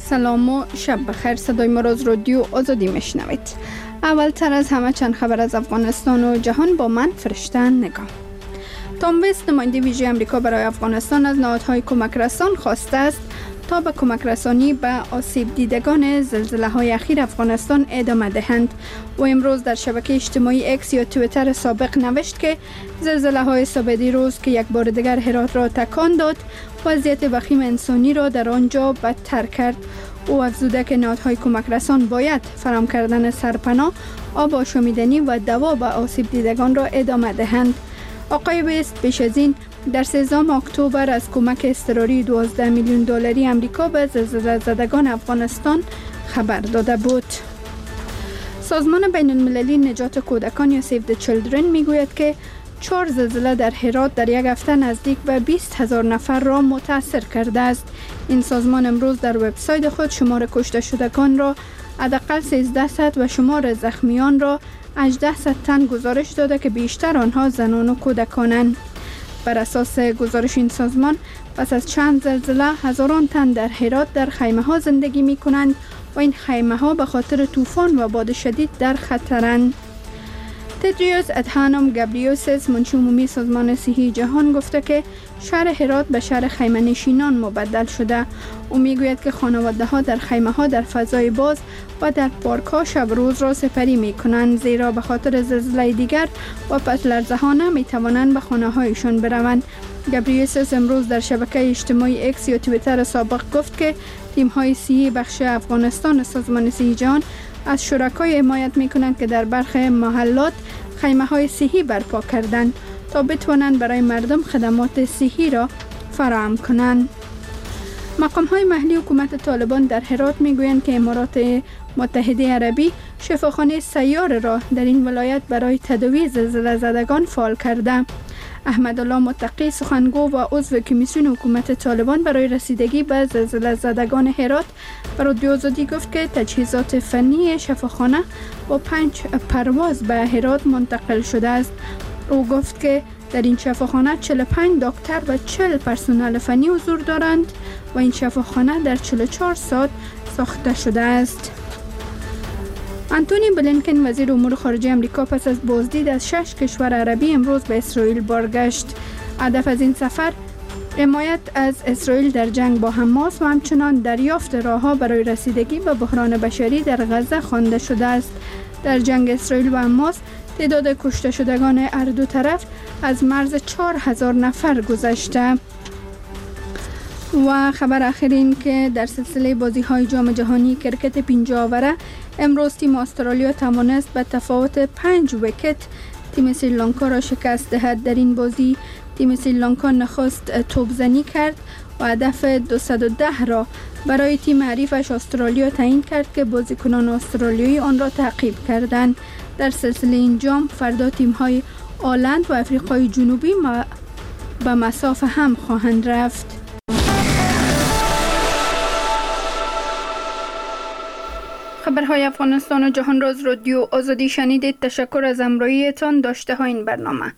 سلام و شب بخیر. صدای ما را از رادیو آزادی میشنوید. اول تر از همه چند خبر از افغانستان و جهان با من فرشته نگاه. تام ویست نماینده ویژه امریکا برای افغانستان از نهادهای کمک رسان خواسته است تا به کمک رسانی به آسیب دیدگان زلزله های اخیر افغانستان ادامه دهند. و امروز در شبکه اجتماعی اکس یا توییتر سابق نوشت که زلزله های سابقی روز که یک بار دیگر هرات را تکان داد وضعیت وخیم انسانی را در آنجا بدتر کرد. او افزوده که نهادهای کمک رسان باید فراهم کردن سرپناه، آب آشامیدنی و دوا به آسیب دیدگان را ادامه دهند. آقای ویست پیش از این در 13 اکتبر از کمک اضطراری 12 میلیون دلاری امریکا به زلزله زدگان افغانستان خبر داده بود. سازمان بین المللی نجات کودکان یا سیو د چیلدرن میگوید که 4 زلزله در هرات در یک هفته نزدیک به 20,000 نفر را متاثر کرده است. این سازمان امروز در وبسایت خود شمار کشته شدگان را حداقل 1300 و شمار زخمیان را 1800 تن گزارش داده که بیشتر آنها زنان و کودکانند. بر اساس گزارش این سازمان پس از چند زلزله هزاران تن در هرات در خیمه ها زندگی می کنند و این خیمه ها به خاطر طوفان و باد شدید در خطرند. تدریوس ادهانم گابریوسس منشی عمومی سازمان صحی جهان گفته که شهر هرات به شهر خیمه نشینان مبدل شده. او میگوید که خانواده ها در خیمه ها در فضای باز و در پارک ها شب روز را سپری می کنند، زیرا به خاطر زلزله دیگر و پس لرزه ها نمی توانند به خانه هایشان بروند. گابریوسس امروز در شبکه اجتماعی اکس یا توییتر سابق گفت که تیم های صحی بخش افغانستان سازمان صحی جهان از شرکای حمایت می کنند که در برخی محلات خیمه های صحی برپا کردند تا بتوانند برای مردم خدمات صحی را فراهم کنند. مقام های محلی حکومت طالبان در هرات می گویند که امارات متحده عربی شفاخانه سیار را در این ولایت برای تداوی زلزله زدگان فعال کرده. احمدالله متقی سخنگو و عضو کمیسیون حکومت طالبان برای رسیدگی به زلزله زدگان هرات به رادیو آزادی گفت که تجهیزات فنی شفاخانه با 5 پرواز به هرات منتقل شده است. او گفت که در این شفاخانه 45 دکتر و 40 پرسنل فنی حضور دارند و این شفاخانه در 44 ساعت ساخته شده است. آنتونی بلینکن وزیر امور خارجه امریکا پس از بازدید از 6 کشور عربی امروز به اسرائیل بازگشت. هدف از این سفر حمایت از اسرائیل در جنگ با حماس و همچنان دریافت راه‌ها برای رسیدگی به بحران بشری در غزه خوانده شده است. در جنگ اسرائیل و حماس تعداد کشته شدگان هر دو طرف از مرز 4000 نفر گذشته. و خبر آخر این که در سلسله بازی‌های جام جهانی کرکت 50 اوره امروز تیم استرالیا توانست به تفاوت 5 ویکت تیم سریلانکا را شکست دهد. در این بازی تیم سریلانکا نخست توپزنی کرد و هدف 210 را برای تیم حریفش استرالیا تعیین کرد که بازیکنان استرالیایی آن را تعقیب کردند. در سلسله این جام فردا تیم‌های آلند و آفریقای جنوبی به مساف هم خواهند رفت. خبرهای افغانستان و جهان را از رادیو آزادی شنیدید. تشکر از همراهیتان. داشته ها این برنامه.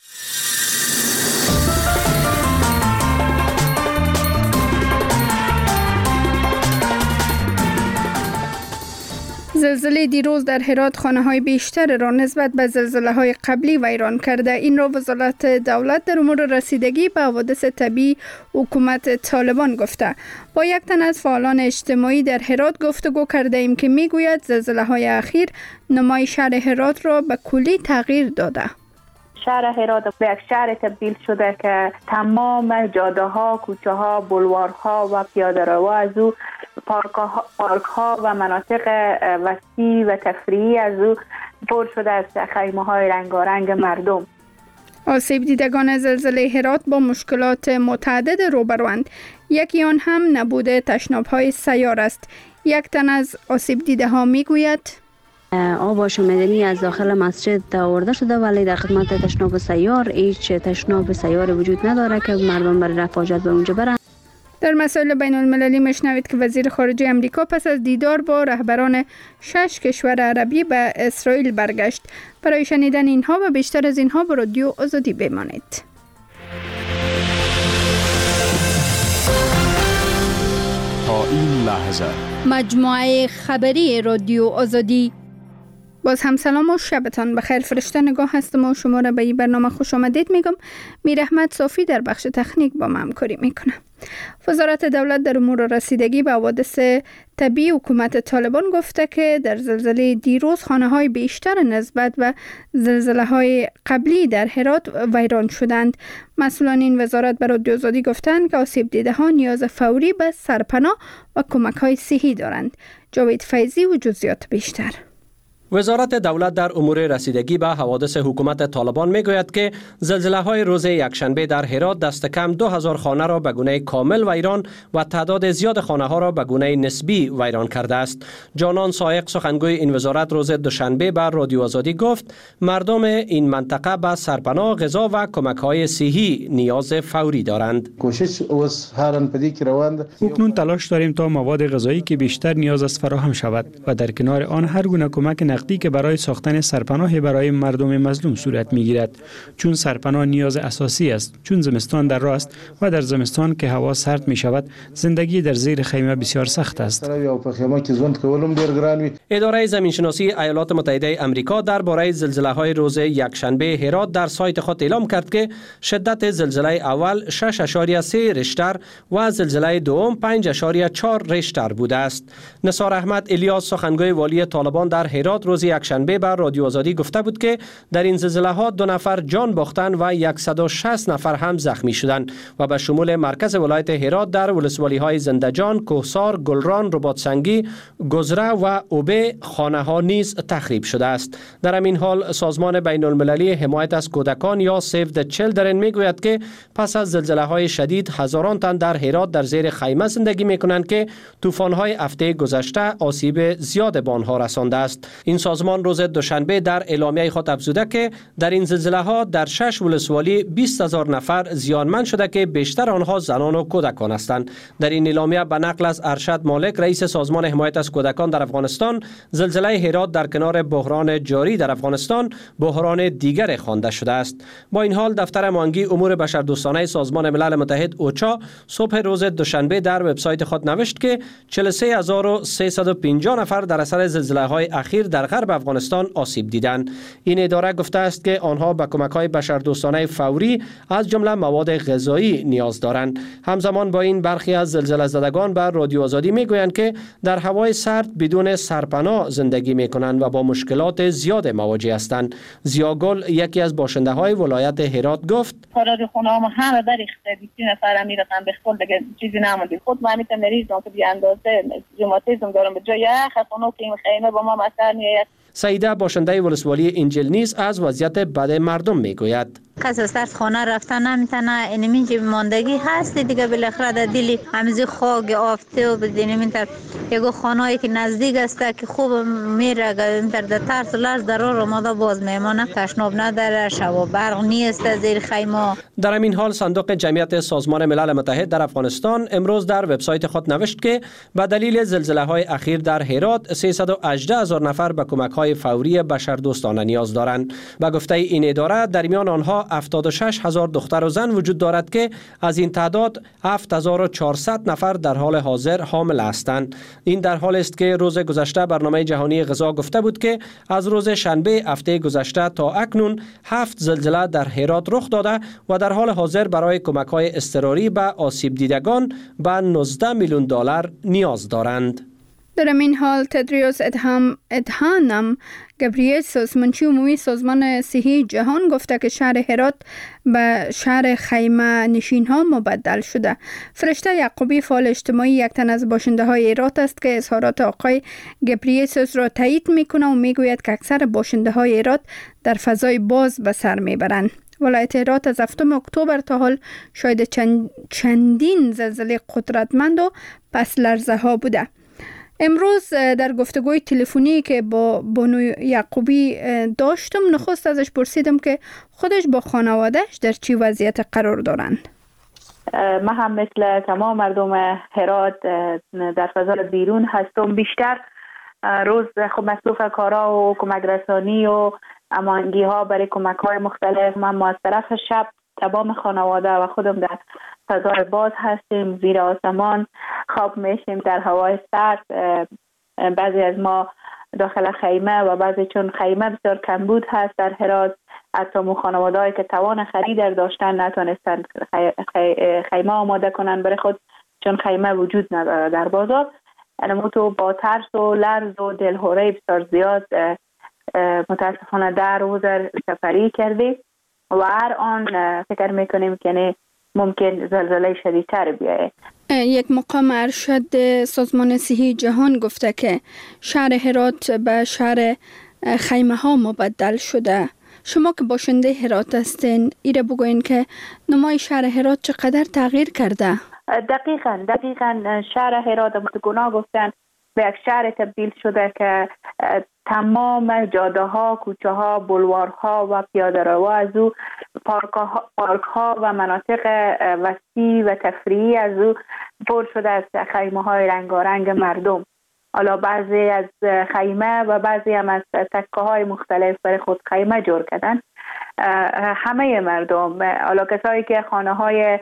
زلزله دیروز در هرات خانه‌های بیشتر را نسبت به زلزله‌های قبلی ویران کرده. این را وزارت دولت در امور رسیدگی به حوادث طبیعی حکومت طالبان گفته. با یک تن از فعالان اجتماعی در هرات گفتگو کرده ایم که میگوید زلزله‌های اخیر نمای شهر هرات را به کلی تغییر داده. شهر هرات به یک شهر تبدیل شده که تمام جاده ها، کوچه ها، بولوارها و پیاده روها از او، پارک ها و مناطق وسیع و تفریحی از او پر شده از خیمه های رنگارنگ مردم. آسیب دیدگان زلزله هرات با مشکلات متعدد روبروند. یکی آن هم نبود تشناب‌های سیار است. یک تن از آسیب دیده ها میگوید آب آشامیدنی از داخل مسجد آورده شده ولی در خدمت تشناب سیار هیچ تشناب سیار وجود نداره که مردم برای رفع حاجت به اونجا برن. در مسائل بین المللی میشنوید که وزیر خارجه امریکا پس از دیدار با رهبران 6 کشور عربی به اسرائیل برگشت. برای شنیدن اینها و بیشتر از اینها به رادیو آزادی بمانید. تا این لحظه. مجموعه خبری رادیو آزادی. باز هم سلام و شبتان بخیر. فرشته نگاه هستم و شما را به این برنامه خوش آمدید میگم. میر احمد صافی در بخش تکنیک با ما همکاری میکنه. وزارت دولت در امور رسیدگی به حوادث طبیعی حکومت طالبان گفته که در زلزله دیروز خانه‌های بیشتر نسبت به زلزله‌های قبلی در هرات ویران شدند. مسئولان این وزارت به رادیو آزادی گفتند که آسیب دیده‌ها نیاز فوری به سرپناه و کمک‌های صحی دارند. جاوید فیضی و جزئیات بیشتر. وزارت دولت در امور رسیدگی به حوادث حکومت طالبان میگوید که زلزله‌های روز یکشنبه در هرات دست کم 2000 خانه را به گونه کامل ویران و تعداد زیاد خانه‌ها را به گونه نسبی ویران کرده است. جانان سایق سخنگوی این وزارت روز دوشنبه به رادیو آزادی گفت مردم این منطقه به سرپناه، غذا و کمک‌های صحی نیاز فوری دارند. اکنون تلاش داریم تا مواد غذایی که بیشتر نیاز است فراهم شود و در کنار آن هر گونه کمک نقدی که برای ساختن سرپناه برای مردم مظلوم صورت میگیرد، چون سرپناه نیاز اساسی است، چون زمستان در راه است و در زمستان که هوا سرد می شود زندگی در زیر خیمه بسیار سخت است. اداره زمینشناسی ایالات متحده آمریکا درباره زلزله‌های روز یکشنبه هرات در سایت خود اعلام کرد که شدت زلزله اول 6.3 ریشتر و زلزله دوم 5.4 ریشتر بوده است. نثار احمد الیاس سخنگوی والی طالبان در هرات روز یکشنبه بر رادیو آزادی گفته بود که در این زلزله ها 2 نفر جان باختند و 160 نفر هم زخمی شدند و به شمول مرکز ولایت هرات در ولسوالی های زندجان، کوهسار، گلران، رباطسنگی، گذره و اوبه خانه ها نیز تخریب شده است. در همین حال سازمان بین المللی حمایت از کودکان یا سیو د چیلدرن میگوید که پس از زلزله های شدید هزاران تن در هرات در زیر خیمه زندگی میکنند که طوفان های هفته گذشته آسیب زیاد به آنها رسانده است. این سازمان روز دوشنبه در اعلامیه خود افزوده که در این زلزله ها در 6 ولسوالی 20,000 نفر زیانمند شده که بیشتر آنها زنان و کودکان هستند. در این اعلامیه به نقل از ارشد مالک رئیس سازمان حمایت از کودکان در افغانستان، زلزله هرات در کنار بحران جاری در افغانستان بحران دیگر خوانده شده است. با این حال دفتر معاونگی امور بشردوستانه سازمان ملل متحد اوچا صبح روز دوشنبه در وبسایت خود نوشت که 43350 نفر در اثر زلزله های اخیر در غرب افغانستان آسیب دیدند. این اداره گفته است که آنها به کمک‌های بشردوستانه فوری از جمله مواد غذایی نیاز دارند. همزمان با این برخی از زلزله زدگان به رادیو آزادی میگویند که در هوای سرد بدون سرپناه زندگی میکنند و با مشکلات زیاد مواجه هستند. زیاگل یکی از باشنده‌های ولایت هرات گفت: کارا خونه‌ام همه بریخته، 20 نفر میرقم به خود دیگه چیزی نمونده. خود من میتونم مریضم که بی اندازه روماتیسم دارم، به جای خونه که این خیمه با ما مثلا میاد. سعیده باشنده ولسوالی انجیل نیز از وضعیت بد مردم میگوید. کس از طرف خانه رفتن نمیتونه، اینمی ماندگی هست دیگه، بالاخره در دلی همیزی خاک آفته و بدین این طرف یگو خانه‌ای که نزدیک است که خوب میره در ترس و لرز در راه آماده باز میمونه، تشناب نداره، شب و برق نیست زیر خیمه. در همین حال صندوق جمعیت سازمان ملل متحد در افغانستان امروز در وبسایت خود نوشت که به دلیل زلزله‌های اخیر در هرات 318,000 نفر به کمک‌های فوری بشردوستانه نیاز دارند. به گفته این اداره در میان آنها 76,000 دختر و زن وجود دارد که از این تعداد 7400 نفر در حال حاضر حامل هستند. این در حال است که روز گذشته برنامه جهانی غذا گفته بود که از روز شنبه هفته گذشته تا اکنون 7 زلزله در هرات رخ داده و در حال حاضر برای کمک‌های اضطراری به آسیب دیدگان به 19 میلیون دلار نیاز دارند. در این حال تدریوس ادهانم گبریسوس منشی عمومی سازمان صحی جهان گفته که شهر هرات به شهر خیمه نشین ها مبدل شده. فرشته یعقوبی فعال اجتماعی یک تن از باشنده های هرات است که اظهارات آقای گبریسوس را تایید میکنه و میگوید که اکثر باشنده های هرات در فضای باز به سر میبرند. ولایت هرات از 7 اکتبر تا حال شاید چندین زلزله قدرتمند و پس لرزه ها بوده. امروز در گفتگوی تلفنی که با بانو یعقوبی داشتم، نخست ازش پرسیدم که خودش با خانوادهش در چی وضعیت قرار دارند. من هم مثل تمام مردم هرات در فضای بیرون هستم. بیشتر روز خب مصروف کارا و کمک رسانی و امانگی ها برای کمک های مختلف. من از طرف شب تمام خانواده و خودم در فضای باز هستیم، زیر آسمان خواب میشیم، در هوای سرد. بعضی از ما داخل خیمه و بعضی چون خیمه بسیار کمبود هست در هرات، حتی مو خانواده‌ای که توان خرید داشتن نتونستن خیمه آماده کنن برای خود چون خیمه وجود نداره در بازار. یعنی تو با ترس و لرز و دلهوره بسیار زیاد متاسفانه در روز سفری کردیم و هر آن فکر میکنیم که ممکن زلزله شدیدتر بیایه. یک مقام ارشد سازمان صحی جهان گفته که شهر هرات به شهر خیمه ها مبدل شده. شما که باشنده هرات هستین، ایره بگوین که نمای شهر هرات چقدر تغییر کرده؟ دقیقاً شهر هرات متگونا گفتن به یک شهر تبدیل شده که تمام جاده ها، کوچه ها، بلوارها و پیاده رو از او پارک ها و مناطق وسیع و تفریحی از او پر شده از خیمه های رنگارنگ مردم. حالا بعضی از خیمه و بعضی هم از تکه های مختلف برای خود خیمه جور کردن. همه مردم، حالا کسایی که خانه های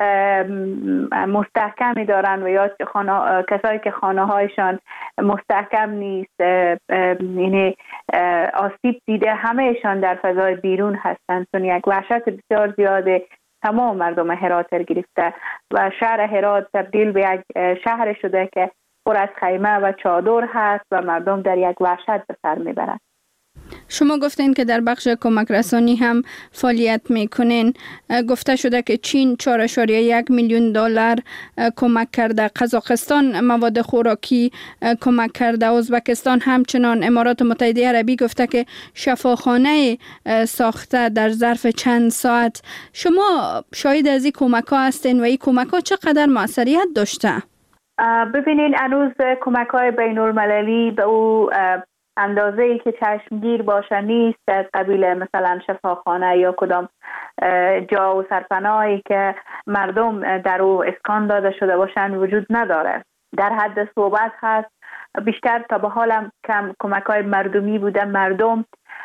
مستحکمی دارن و یا کسایی که خانه هایشان مستحکم نیست، یعنی آسیب دیده، همهشان در فضای بیرون هستند. چون یک وحشت بسیار زیاده تمام مردم هرات گرفته و شهر هرات تبدیل به یک شهر شده که پر از خیمه و چادر هست و مردم در یک وحشت به سر میبرند. شما گفتین که در بخش کمک رسانی هم فعالیت میکنین. گفته شده که چین 4.1 میلیون دلار کمک کرده، قزاقستان مواد خوراکی کمک کرده، ازبکستان همچنان. امارات متحده عربی گفته که شفاخانه ساخته در ظرف چند ساعت. شما شاهد از این کمک ها هستین و این کمک ها چقدر موثریت داشته؟ ببینین هنوز کمک های بین المللی به او اندازه‌ای که چشمگیر باشه نیست، از قبیل مثلا شفاخانه یا کدام جا و سرپناهی که مردم در او اسکان داده شده باشن وجود نداره. در حد صحبت هست، بیشتر تا به حالم کم کمک های مردمی بوده. مردم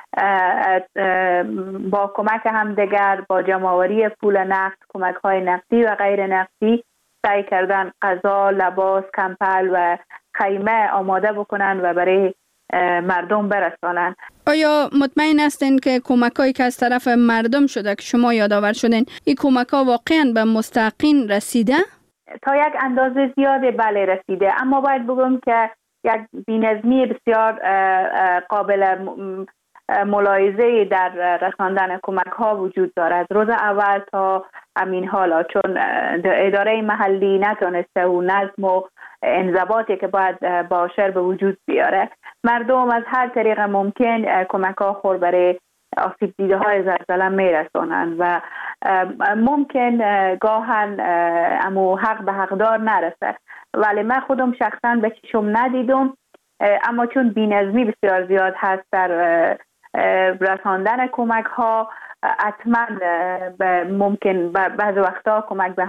با کمک همدیگر، با جمع‌آوری پول نقد، کمک های نقدی و غیر نقدی سعی کردن غذا، لباس، کمپل و خیمه آماده بکنن و برای مردم برسانن. آیا مطمئن هستین که کمکایی که از طرف مردم شده که شما یادآور شدین، این کمک‌ها واقعاً به مستحقین رسیده؟ تا یک اندازه زیاده بله رسیده، اما باید بگم که یک بی‌نظمی بسیار قابل ملاحظه در رساندن کمک‌ها وجود دارد. روز اول تا همین حالا چون اداره محلی نتونسته و نظم و انضباطی که باید باشه به وجود بیاره، مردم از هر طریق ممکن کمک‌ها خور برای آسیب دیده های زلزله میرسونن و ممکن گاهن امو حق به حقدار نرسه، ولی من خودم شخصا به چشم ندیدم. اما چون بی‌نظمی بسیار زیاد هست در رساندن کمک ها، حتما ممکن بعض وقتا کمک به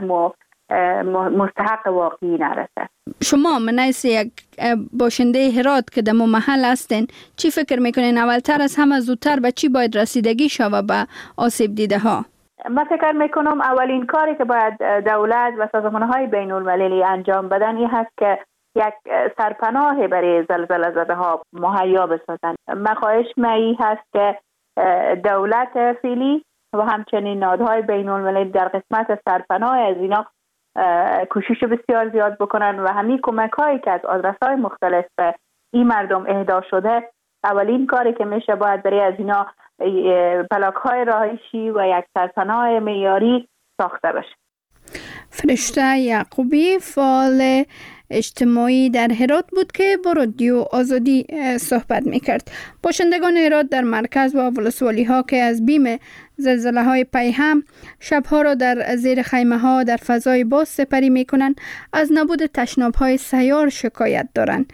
مستحق واقعی نرسه. شما منیس یک باشنده هرات که در محل هستین، چی فکر میکنین اولتر از همه زودتر به چی باید رسیدگی شود به آسیب دیده ها؟ من فکر میکنم اولین کاری که باید دولت و سازمان‌های بین المللی انجام بدن این هست که یک سرپناه برای زلزله زده ها مهیا بسازن. من خواهش من هست که دولت فعلی و همچنین نهادهای بین المللی در قسمت سرپناه از اینا کوشش بسیار زیاد بکنن و همین کمک هایی که از آدرس‌های مختلف به این مردم اهدا شده، اولین کاری که میشه باید برای از اینا بلاک های رهایشی و یک سرپناه معیاری ساخته بشه. فرشته یعقوبی، فعال اجتماعی در هرات بود که با رادیو آزادی صحبت میکرد. باشندگان هرات در مرکز و ولسوالی ها که از بیم زلزله های پیهم شبها را در زیر خیمه ها در فضای باز سپری میکنند، از نبود تشناب های سیار شکایت دارند.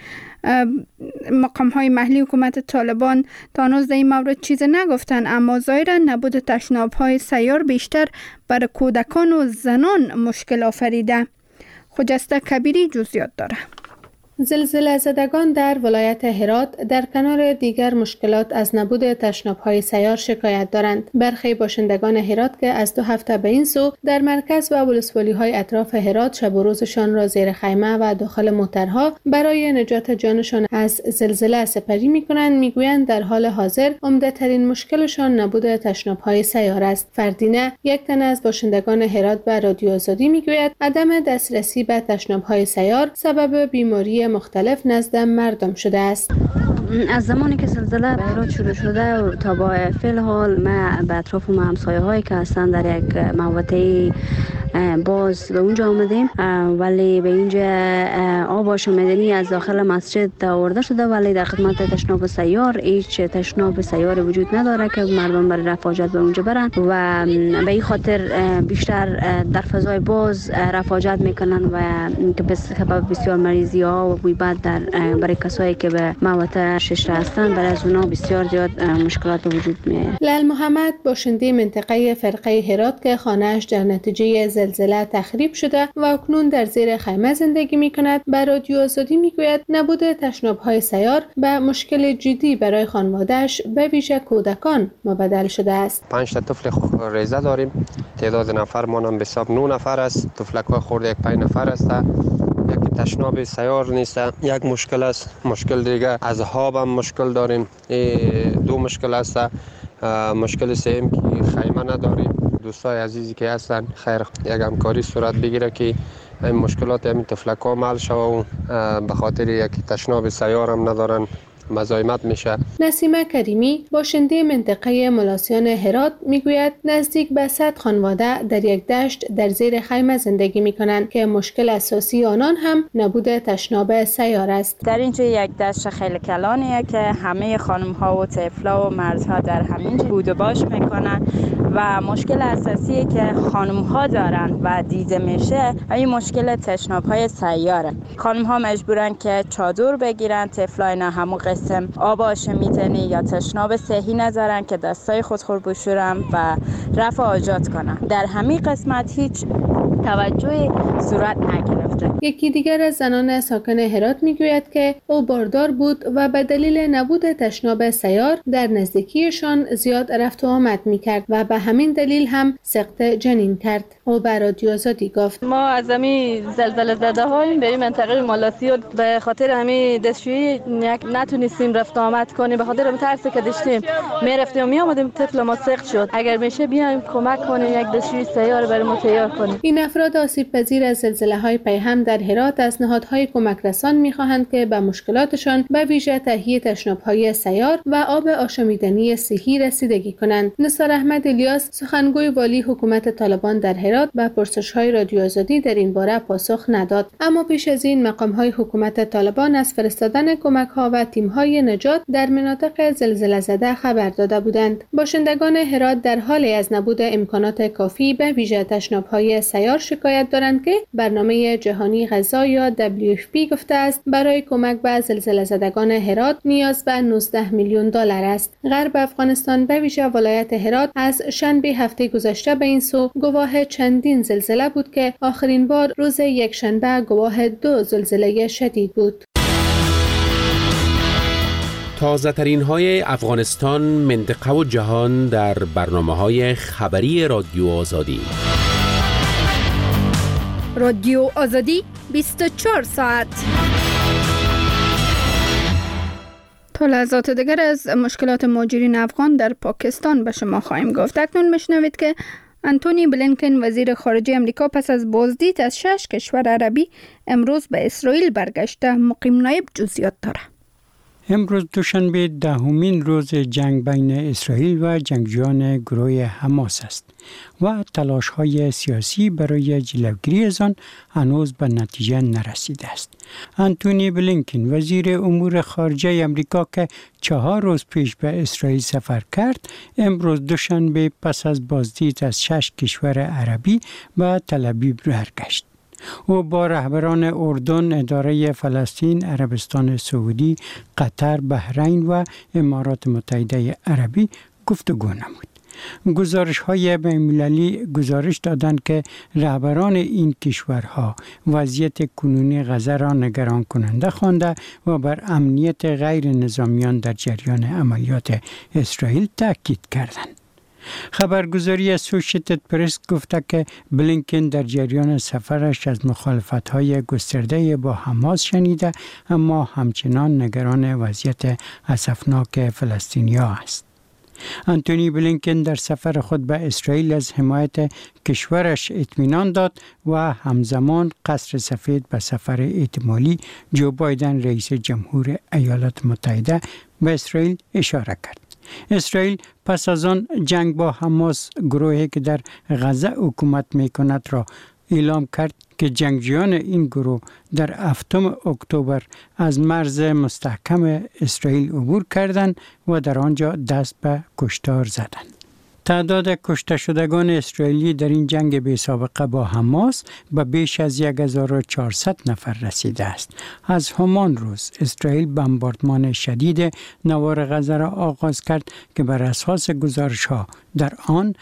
مقام های محلی حکومت طالبان تا هنوز در این مورد چیز نگفتن، اما ظاهرا نبود تشناب های سیار بیشتر بر کودکان و زنان مشکل آفریده. خجسته کبیری جزئیات داره. زلزله زدگان در ولایت هرات در کنار دیگر مشکلات از نبود تشناب‌های سیار شکایت دارند. برخی باشندگان هرات که از 2 هفته به این سو در مرکز و ولسوالی‌های اطراف هرات شب و روزشان را زیر خیمه و داخل موترها برای نجات جانشان از زلزله سپری می‌کنند، می‌گویند در حال حاضر عمده‌ترین مشکلشان نبود تشناب‌های سیار است. فردینه، یک تن از باشندگان هرات به رادیو آزادی می‌گوید عدم دسترسی به تشناب‌های سیار سبب بیماری مختلف نزد مردم شده است. از زمانی که زلزله به هرات شروع شده و تا با فعل حال ما به اطراف و همسایه هایی که هستن در یک محوطه باز به اونجا آمدیم، ولی به اینجا آب آشامیدنی از داخل مسجد آورده شده، ولی در خدمت تشناب سیار هیچ تشناب سیار وجود نداره که مردم برای رفع حاجت به اونجا برن و به این خاطر بیشتر در فضای باز رفع حاجت میکنن و که سبب بسیار مریضی ها و بوی بد برای کسایی که به محوطه ششره هستن، برای از اونا بسیار زیاد مشکلات وجود میاد. لال محمد باشنده منطقه فرقه هرات که خانه‌اش در نتیجه زلزله تخریب شده و اکنون در زیر خیمه زندگی میکند، به رادیو آزادی میگوید نبود تشناب‌های سیار به مشکل جدی برای خانواده‌اش به ویژه کودکان مبدل شده است. 5 تا طفل ریزه داریم، تعداد نفرمان هم به حساب 9 نفر است، طفلک‌های خورده یک 5 نفر است. یک تشناب سیار نیست، یک مشکل است. مشکل دیگه از آب هم مشکل داریم، 2 مشکل است. مشکل سوم که خیمه نداریم. دوستای عزیزی که هستن خیر یک همکاری صورت بگیره که این مشکلات همین طفلک‌ها حل شوه و به خاطر یک تشناب سیار هم ندارن مزاحمت میشه. نسیمه کریمی باشنده منطقه ملاسیان هرات میگوید نزدیک به 100 خانواده در یک دشت در زیر خیمه زندگی میکنند که مشکل اساسی آنان هم نبود تشناب سیار است. در اینجا یک دشت خیلی کلانیه که همه خانم ها و طفلا و مردها در همینجا بود و باش میکنن و مشکل اساسی که خانم ها دارن و دیده میشه این مشکل تشناب های سیاره. خانم ها مجبورن که چادر بگیرن، طفلای نه همون قسم آب آشامیدنی یا تشناب صحی ندارن که دستای خودخور بشورن و رفع حاجت کنن. در همین قسمت هیچ توجهی صورت نگرفته. یکی دیگر از زنان ساکن هرات میگوید که او باردار بود و به دلیل نبود تشناب سیار در نزدیکیشان زیاد رفت و آمد میکرد و به همین دلیل هم سقط جنین کرد. او به رادیو آزادی گفت ما از همین زلزله زده هاییم به منطقه مالاسیون به خاطر همین دستشویی نتونستیم رفت و آمد کنیم، به خاطر ترسی که داشتیم میرفتیم و میآمدیم طفل ما سقط شد. اگر میشه بیایم کمک کنیم یک دستشویی سیار برای ما تیار کنیم. این افراد آسیب پذیر از زلزله‌های پیهم در هرات از نهادهای کمک رسان می‌خواهند که به مشکلاتشان به ویژه تهیه تشناب‌های سیار و آب آشامیدنی صحی رسیدگی کنند. نثار احمد الیاس سخنگوی والی حکومت طالبان در هرات به پرسش‌های رادیو آزادی در این باره پاسخ نداد، اما پیش از این مقام‌های حکومت طالبان از فرستادن کمک‌ها و تیم‌های نجات در مناطق زلزله زده خبر داده بودند. باشندگان هرات در حال از نبود امکانات کافی به ویژه تشناب‌های سیار شکایت دارند که برنامه جهانی غذا یا WFP گفته است برای کمک به زلزله زدگان هرات نیاز به 19 میلیون دلار است. غرب افغانستان به ویژه ولایت هرات از شنبه هفته گذشته به این سو گواه چندین زلزله بود که آخرین بار روز یکشنبه گواه 2 زلزله شدید بود. تازه ترین های افغانستان، منطقه و جهان در برنامه های خبری رادیو آزادی. رادیو آزادی 24 ساعت. تا لحظات دیگر از مشکلات مهاجرین افغان در پاکستان به شما خواهیم گفت. اکنون میشنوید که انتونی بلینکن وزیر خارجه امریکا پس از بازدید از 6 کشور عربی امروز به اسرائیل برگشته. مقیم نایب جزئیات داره. امروز دوشنبه 10مین روز جنگ بین اسرائیل و جنگجویان گروه حماس است و تلاش‌های سیاسی برای جلوگیری از آن هنوز به نتیجه نرسیده است. انتونی بلینکن وزیر امور خارجه امریکا که 4 روز پیش به اسرائیل سفر کرد، امروز دوشنبه پس از بازدید از 6 کشور عربی به تل‌آویو برگشت. او با رهبران اردن، اداره فلسطین، عربستان سعودی، قطر، بحرین و امارات متحده عربی گفتگو نمود. گزارش‌های بین‌المللی گزارش دادند که رهبران این کشورها وضعیت کنونی غزه را نگران کننده خوانده و بر امنیت غیر نظامیان در جریان عملیات اسرائیل تاکید کردند. خبرگزاری اسوشیتد پرس گفته که بلینکن در جریان سفرش از مخالفت‌های گسترده با حماس شنیده، اما همچنان نگران وضعیت اسفناک فلسطینی‌ها است. آنتونی بلینکن در سفر خود به اسرائیل از حمایت کشورش اطمینان داد و همزمان قصر سفید به سفر احتمالی جو بایدن رئیس جمهور ایالات متحده به اسرائیل اشاره کرد. اسرائیل پس از آن جنگ با حماس، گروهی که در غزه حکومت می‌کند، را اعلام کرد که جنگجویان این گروه در 7 اکتبر از مرز مستحکم اسرائیل عبور کردند و در آنجا دست به کشتار زدند. تعداد کشته شدگان اسرائیلی در این جنگ بی سابقه با حماس به بیش از 1400 نفر رسیده است. از همان روز اسرائیل بمباردمان شدید نوار غزه را آغاز کرد که بر اساس گزارش‌ها در آن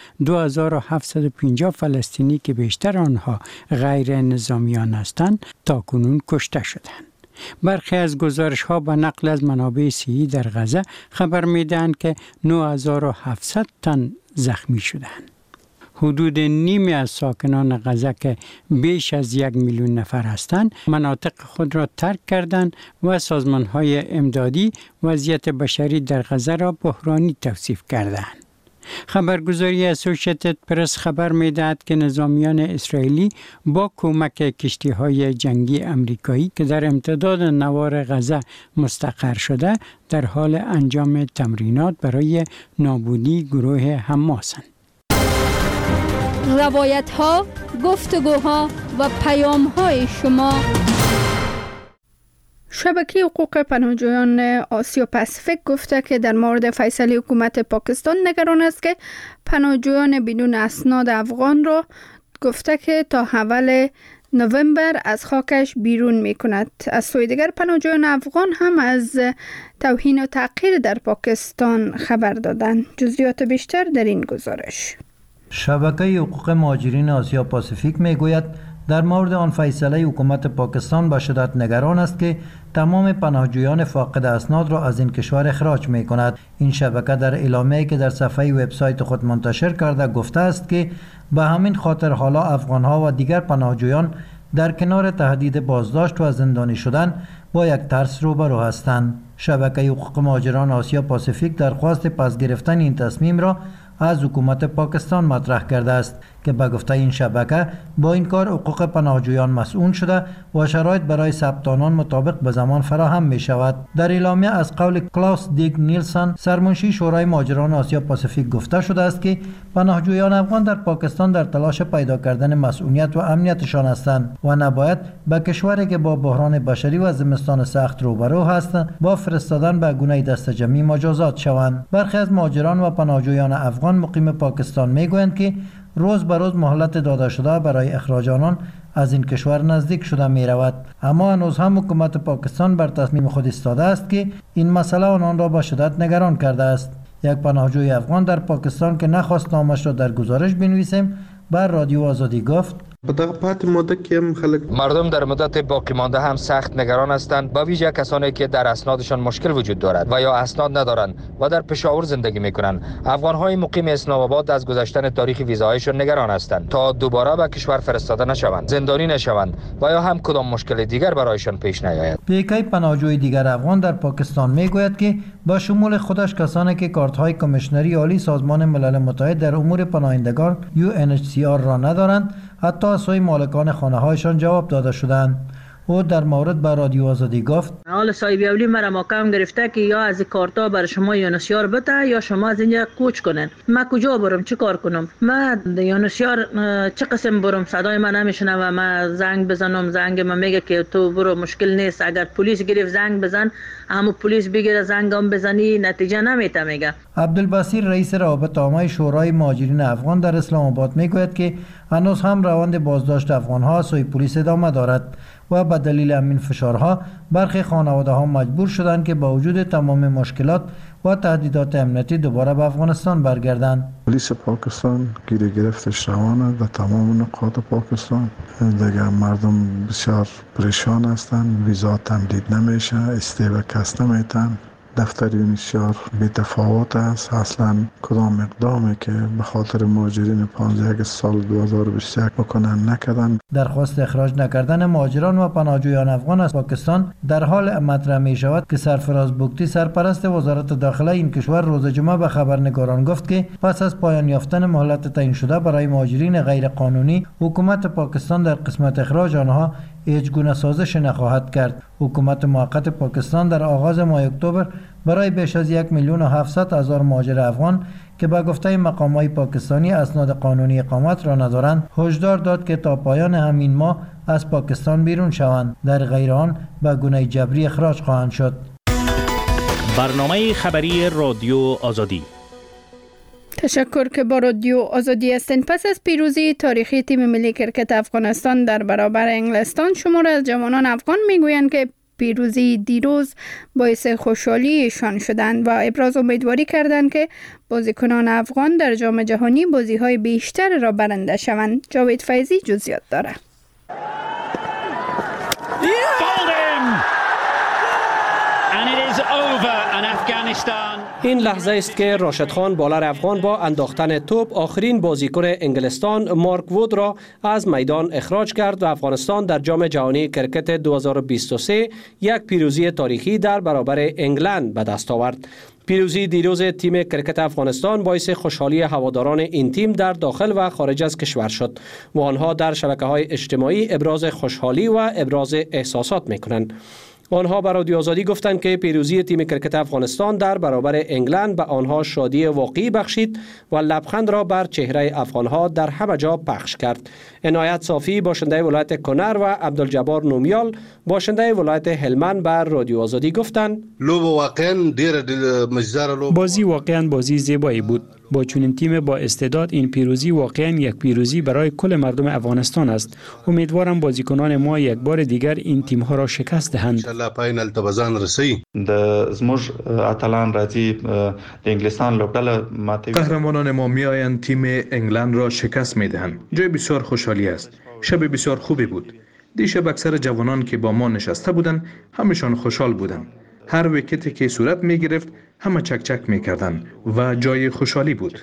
2750 فلسطینی که بیشتر آنها غیر نظامیان هستند تاکنون کشته شدند. برخی از گزارش‌ها به نقل از منابع صحی در غزه خبر می‌دهند که 9700 تن زخمی شدند. حدود نیمی از ساکنان غزه که بیش از 1 میلیون نفر هستند، مناطق خود را ترک کردند و سازمان‌های امدادی وضعیت بشری در غزه را بحرانی توصیف کردند. خبرگزاری اسوشیتد پرس خبر می‌دهد که نظامیان اسرائیلی با کمک کشتی‌های جنگی آمریکایی که در امتداد نوار غزه مستقر شده در حال انجام تمرینات برای نابودی گروه حماسند. روایت‌ها، گفتگوها و پیام‌های شما. شبکه حقوق پناهجویان آسیا پاسیفیک گفته که در مورد فیصله حکومت پاکستان نگران است که پناهجویان بدون اسناد افغان را گفته که تا اول نوامبر از خاکش بیرون می کند. از سوی دیگر پناهجویان افغان هم از توهین و تحقیر در پاکستان خبر دادند. جزئیات بیشتر در این گزارش. شبکه حقوق مهاجرین آسیا پاسیفیک می گوید در مورد آن فیصله حکومت پاکستان به شدت نگران است که تمام پناهجویان فاقد اسناد را از این کشور اخراج می کند. این شبکه در اعلامیه‌ای که در صفحه وبسایت خود منتشر کرده گفته است که به همین خاطر حالا افغان‌ها و دیگر پناهجویان در کنار تهدید بازداشت و زندانی شدن با یک ترس روبرو هستند. شبکه حقوق مهاجران آسیا پاسیفیک درخواست پس گرفتن این تصمیم را از حکومت پاکستان مطرح کرده است که به گفته این شبکه با این کار حقوق پناهجویان مسئول شده و شرایط برای ثبت آنان مطابق به زمان فراهم می شود. در اعلامیه از قول کلاوس دیگ نیلسن، سرمنشی شورای مهاجران آسیا پاسیفیک، گفته شده است که پناهجویان افغان در پاکستان در تلاش پیدا کردن مسئولیت و امنیتشان هستند و نباید به کشوری که با بحران بشری و زمستان سخت روبرو هستند با فرستادن به گونه دستجمعی مجازات شوند. برخی از مهاجران و پناهجویان افغان مقیم پاکستان میگویند که روز به روز مهلت داده شده برای اخراج آنان از این کشور نزدیک شده می رود، اما هنوز هم حکومت پاکستان بر تصمیم خود ایستاده است که این مسئله آنان را به شدت نگران کرده است. یک پناهجوی افغان در پاکستان که نخواست نامش را در گزارش بنویسیم بر رادیو آزادی گفت: مردم در مدت باقی مانده هم سخت نگران هستند، با ویژه کسانی که در اسنادشان مشکل وجود دارد و یا اسناد ندارند و در پشاور زندگی میکنند. افغان‌های مقیم اسلام آباد از گذشتن تاریخ ویزایشان نگران هستند تا دوباره به کشور فرستاده نشوند، زندانی نشوند و یا هم کدام مشکل دیگر برایشان پیش نیاید. پیکی پناهجوی دیگر افغان در پاکستان میگوید که با شمول خودش کسانی که کارت‌های کمیشنری عالی سازمان ملل متحد در امور پناهندگان UNHCR را ندارند، حتی از سوی مالکان خانه‌هایشان جواب داده شدند. او در مورد بر رادیو آزادی گفت: حال صاحب اولی مرا محکم گرفته که یا از کارتا بر شما یونسیار بده یا شما از اینجا کوچ کنن. من کجا برم؟ چه کار کنم؟ من یونسیار چه قسم برم؟ صدای من نمیشنه و من زنگ بزنم، زنگ من میگه که تو برو، مشکل نیست. اگر پلیس گرفت زنگ بزن، اما پلیس بگیره زنگم بزنی، نتیجه نمیته. میگه عبدالبصیر رئیس روابط عامه شورای مهاجرین افغان در اسلام آباد میگوید که هنوز هم روند بازداشت افغان‌ها سوی پلیس ادامه دارد. و به دلیل همین فشارها برخی خانواده ها مجبور شدند که با وجود تمام مشکلات و تهدیدات امنیتی دوباره به افغانستان برگردند. پلیس پاکستان گیر گرفتش روانه در تمام نقاط پاکستان. دیگه مردم بسیار پریشان هستند، ویزا تمدید نمیشه، استیو کس نمیتن، دفتری بسیار بی‌تفاوت است. اصلا کدام اقدامی که به خاطر مهاجرین 15 سال 2021 بکنن نکردن. درخواست اخراج نکردن مهاجران و پناهجویان افغان از پاکستان در حال مطرح می شود که سرفراز بگتی سرپرست وزارت داخله این کشور روز جمعه به خبرنگاران گفت که پس از پایان یافتن مهلت تعیین شده برای مهاجرین غیر قانونی، حکومت پاکستان در قسمت اخراج آنها هیچ گونه سازش نخواهد کرد. حکومت موقت پاکستان در آغاز ماه اکتبر برای بیش از 1,700,000 مهاجر افغان که به گفته مقامات پاکستانی اسناد قانونی اقامت را ندارند هشدار داد که تا پایان همین ماه از پاکستان بیرون شوند، در غیر آن به گونه جبری اخراج خواهند شد. برنامه خبری رادیو آزادی. تشکر که با رادیو آزادی هستین. پس از پیروزی تاریخی تیم ملی کرکت افغانستان در برابر انگلستان، شمار از جوانان افغان میگویند که پیروزی دیروز باعث خوشحالیشان شدند و ابراز امیدواری کردند که بازیکنان افغان در جام جهانی بازی‌های بیشتر را برنده شوند. جاوید فیضی جزئیات دارد. این لحظه است که راشد خان بالر افغان با انداختن توپ آخرین بازیکن انگلستان مارک وود را از میدان اخراج کرد و افغانستان در جام جهانی کرکت 2023 یک پیروزی تاریخی در برابر انگلند به دست آورد. پیروزی دیروز تیم کرکت افغانستان باعث خوشحالی هواداران این تیم در داخل و خارج از کشور شد و آنها در شبکه‌های اجتماعی ابراز خوشحالی و ابراز احساسات می‌کنند. آنها به رادیو آزادی گفتند که پیروزی تیم کرکت افغانستان در برابر انگلند به آنها شادی واقعی بخشید و لبخند را بر چهره افغانها در همه جا پخش کرد. عنایت صافی باشنده ولایت کنر و عبدالجبار نومیال باشنده ولایت هلمند بر رادیو آزادی گفتند بازی واقعا بازی زیبایی بود. با چنین تیم با استعداد این پیروزی واقعا یک پیروزی برای کل مردم افغانستان است. امیدوارم بازیکنان ما یک بار دیگر این تیم ها را شکست دهند. قهرمانان ما می آیند تیم انگلند را شکست می دهند. جای بسیار خوشحالی است. شب بسیار خوبی بود. دیشب اکثر جوانان که با ما نشسته بودند همشان خوشحال بودند. هر ویکتی که صورت می گرفت همه چک چک می کردن و جای خوشحالی بود.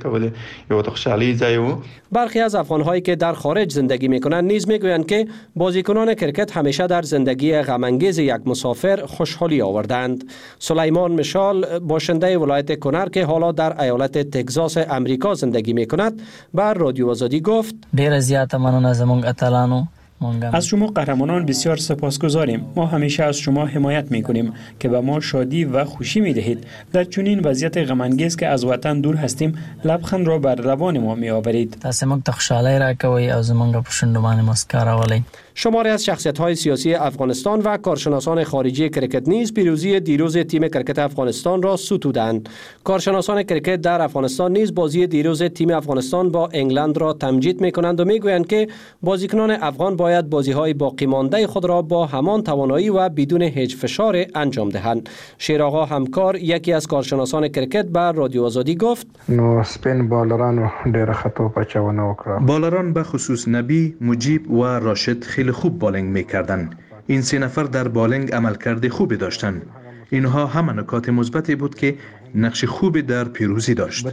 برخی از افغان‌هایی که در خارج زندگی می‌کنند نیز می‌گویند که بازیکنان کرکت همیشه در زندگی غم‌انگیز یک مسافر خوشحالی آوردند. سلیمان مشال باشنده ولایت کنر که حالا در ایالت تگزاس امریکا زندگی می‌کند بر رادیو آزادی گفت: ډیر زیات مننه زموږ اتلانو. از شما قهرمانان بسیار سپاسگزاریم. ما همیشه از شما حمایت میکنیم که به ما شادی و خوشی میدهید. در چنین وضعیت غم‌انگیز که از وطن دور هستیم لبخند را بر لبان ما میآورید. تاسو موږ ته خوشحالي راکوي او زموږ په شونډو باندې مسکا راولئ. شماری از شخصیت‌های سیاسی افغانستان و کارشناسان خارجی کرکت نیز پیروزی دیروز تیم کرکت افغانستان را ستودند. کارشناسان کرکت در افغانستان نیز بازی دیروز تیم افغانستان با انگلند را تمجید می‌کنند و می‌گویند که بازیکنان افغان باید بازی‌های باقی مانده خود را با همان توانایی و بدون هیچ فشار انجام دهند. شیرآقا همکار یکی از کارشناسان کرکت بر رادیو آزادی گفت: نو سپین بالران ډېر خطو پچونه وکړه. بالران به خصوص نبی، مجیب و راشد خیلی خوب بالینگ میکردن. این سه نفر در بالینگ عملکرد خوبی داشتن. اینها همه نکات مثبتی بود که نقش خوبی در پیروزی داشت.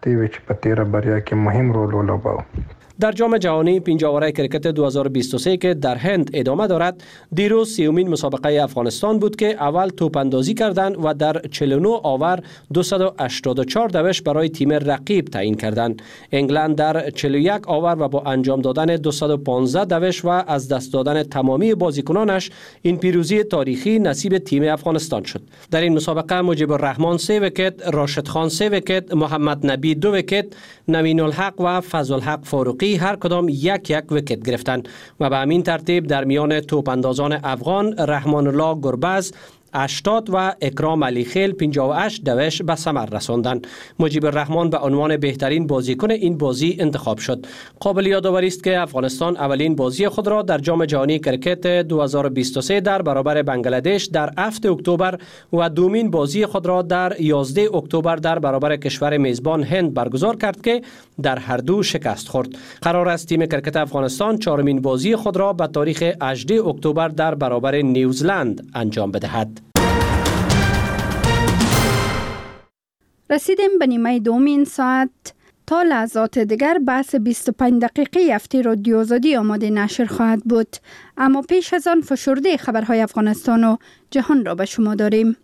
در جام جهانی پنجاوره کرکت 2023 که در هند ادامه دارد، دیروز سیومین مسابقه افغانستان بود که اول توپ اندازی کردند و در 49 آور 284 دوش برای تیم رقیب تعیین کردند. انگلند در 41 آور و با انجام دادن 215 دوش و از دست دادن تمامی بازیکنانش این پیروزی تاریخی نصیب تیم افغانستان شد. در این مسابقه مجیب الرحمن 3 ویکت، راشد خان 3 ویکت، محمد نبی 2 ویکت، نوین الحق و فضل الحق فاروقی هر کدام یک ویکت گرفتند و به همین ترتیب در میان توپ اندازان افغان رحمان الله گربز، 80 و اکرام علی خیل 58 دوش به ثمر رساندند. مجیب الرحمن به عنوان بهترین بازیکن این بازی انتخاب شد. قابل یادآوری است که افغانستان اولین بازی خود را در جام جهانی کرکت 2023 در برابر بنگلادش در 7 اکتبر و دومین بازی خود را در 11 اکتبر در برابر کشور میزبان هند برگزار کرد که در هر دو شکست خورد. قرار است تیم کرکت افغانستان چهارمین بازی خود را به تاریخ 18 اکتبر در برابر نیوزلند انجام بدهد. رسیدیم به نیمه دوم این ساعت. تا لحظات دیگر بحث 25 دقیقه هفته رادیو آزادی آماده نشر خواهد بود. اما پیش از آن فشرده خبرهای افغانستان و جهان را به شما داریم.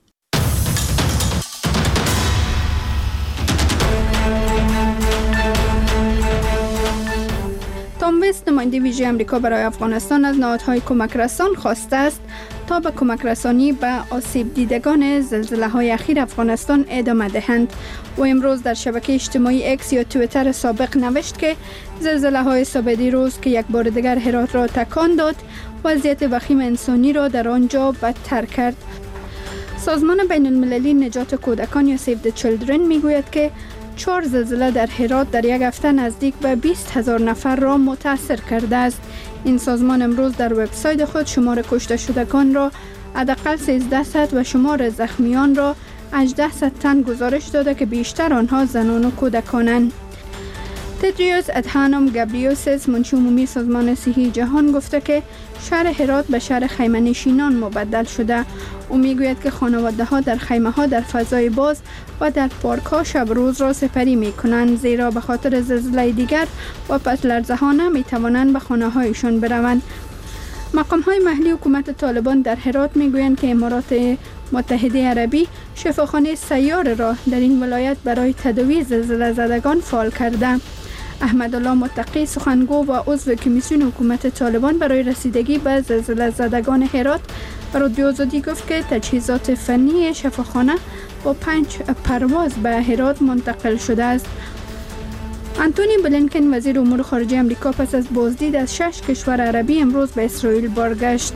تام وست نماینده ویژه امریکا برای افغانستان از نهادهای کمک رسان خواسته است تا به کمک رسانی به آسیب دیدگان زلزله‌های اخیر افغانستان ادامه دهند. و امروز در شبکه اجتماعی اکس یا توییتر سابق نوشت که زلزله‌های سابق دیروز که یک بار دیگر هرات را تکان داد، وضعیت وخیم انسانی را در آنجا بدتر کرد. سازمان بین المللی نجات کودکان یا سیو د چیلدرن میگوید که 4 زلزله در هرات در یک هفته نزدیک به 20,000 نفر را متاثر کرده است. این سازمان امروز در وبسایت خود شمار کشته شدگان را حداقل 1300 و شمار زخمیان را 1800 تن گزارش داده که بیشتر آنها زنان و کودکانند. تدریوس ادهانم گابریوسس منشی عمومی سازمان صحی جهان گفته که شهر هرات به شهر خیمه نشینان مبدل شده. او میگوید که خانواده ها در خیمه ها در فضای باز و در پارک ها شب روز را سپری می کنند، زیرا به خاطر زلزله دیگر و پس لرزه ها نمی توانند به خانه هایشان بروند. مقام های محلی حکومت طالبان در هرات می گویند که امارات متحده عربی شفاخانه سیار را در این ولایت برای تداوی زلزله زدگان فعال کرده. احمدالله متقی سخنگو و عضو کمیسیون حکومت طالبان برای رسیدگی به زلزله زدگان هرات به رادیو آزادی گفت که تجهیزات فنی شفاخانه با 5 پرواز به هرات منتقل شده است. انتونی بلینکن وزیر امور خارجه امریکا پس از بازدید از 6 کشور عربی امروز به اسرائیل بازگشت.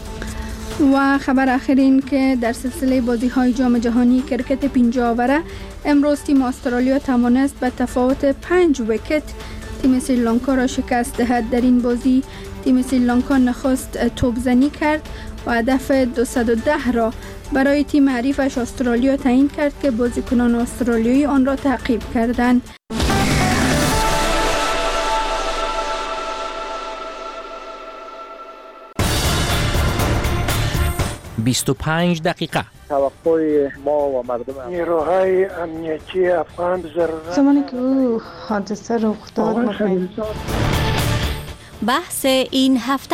و خبر آخر این که در سلسله بازی‌های جام جهانی کرکت 50 اوره امروز تیم استرالیا توانست به تفاوت 5 ویکت تیم سریلانکا را شکست دهد. در این بازی تیم سریلانکا نخست توپزنی کرد و هدف 210 را برای تیم حریفش استرالیا تعیین کرد که بازیکنان استرالیایی آن را تعقیب کردند. «25 دقیقه». توقع ما و مردم نیروهای امنیتی افغان ضرورت زمانی که او حادثه رخ داد بحث این هفته.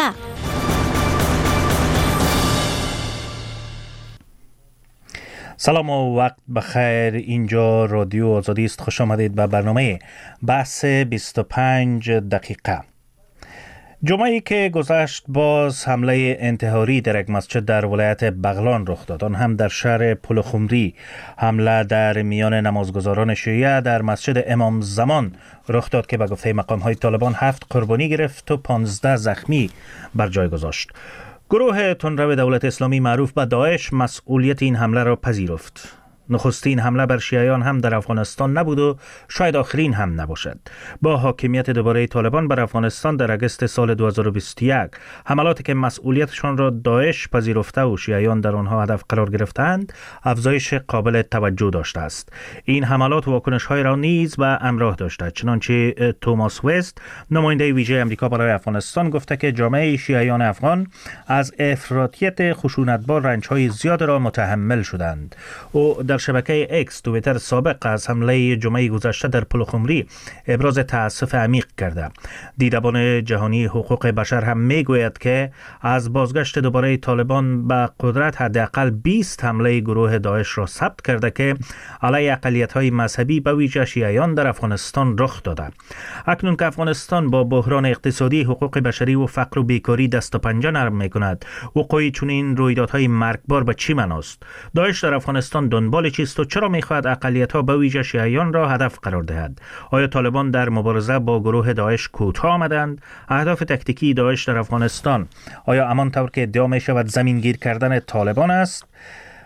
سلام و وقت بخیر. اینجا رادیو آزادی است. خوش آمدید به برنامه بحث 25 دقیقه. جمعه‌ای که گذشت باز حمله انتحاری در یک مسجد در ولایت بغلان رخ داد. آن هم در شهر پلخمری. حمله در میان نمازگزاران شیعه در مسجد امام زمان رخ داد که به گفته مقام‌های طالبان 7 قربانی گرفت و 15 زخمی بر جای گذاشت. گروه تندرو دولت اسلامی معروف به داعش مسئولیت این حمله را پذیرفت. نخستین حمله بر شیعیان هم در افغانستان نبود و شاید آخرین هم نباشد. با حاکمیت دوباره طالبان بر افغانستان در اگست سال 2021 حملاتی که مسئولیتشان را داعش پذیرفته و شیعیان در آنها هدف قرار گرفتند افزایش قابل توجه داشته است. این حملات واکنش‌های را نیز به همراه داشته، چنانچه توماس وست نماینده ویژه آمریکا برای افغانستان گفته که جامعه شیعیان افغان از افراطیت خشونتبار رنج‌های زیاد را متحمل شدند. او در شبکه اکس توییتر سابق از حمله جمعه گذشته در پلخمری ابراز تأسف عمیق کرده. دیدبان جهانی حقوق بشر هم میگوید که از بازگشت دوباره طالبان به قدرت حداقل 20 حمله گروه داعش را ثبت کرده که علیه اقلیت‌های مذهبی به ویژه شیعیان در افغانستان رخ داده. اکنون که افغانستان با بحران اقتصادی، حقوق بشری و فقر و بیکاری دست و پنجه نرم می‌کند، وقوع چنین رویدادهای مرگبار به چه معناست؟ داعش در افغانستان دنبال چیست و چرا می‌خواهد اقلیت‌ها به ویژه شیعیان را هدف قرار دهد؟ آیا طالبان در مبارزه با گروه داعش کوتاه آمدند؟ اهداف تکتیکی داعش در افغانستان آیا همان طور که ادعا می‌شود زمینگیر کردن طالبان است؟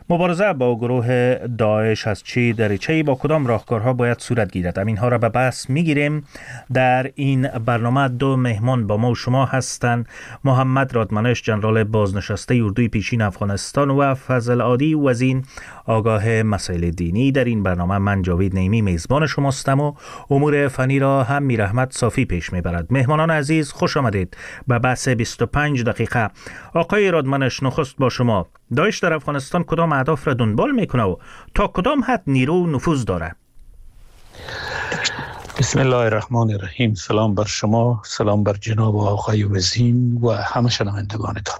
مبارزه با گروه داعش از چه دریچه‌ای با کدام راهکارها باید صورت گیرد؟ اینها را به بحث میگیریم. در این برنامه دو مهمان با ما و شما هستند: محمد رادمنش، ژنرال بازنشسته اردوی پیشین افغانستان، و فضل عادی وزین، آگاه مسائل دینی. در این برنامه من جاوید نیمی میزبان شماستم و امور فنی را هم میرحمت صافی پیش میبرد. مهمانان عزیز، خوش آمدید به بحث 25 دقیقه. آقای رادمنش، نخست با شما. داعش در افغانستان کدام اهداف را دنبال میکنه و تا کدام حد نیرو و نفوذ داره؟ بسم الله الرحمن الرحیم. سلام بر شما، سلام بر جناب آقای وزین و همه شنوندگانتان.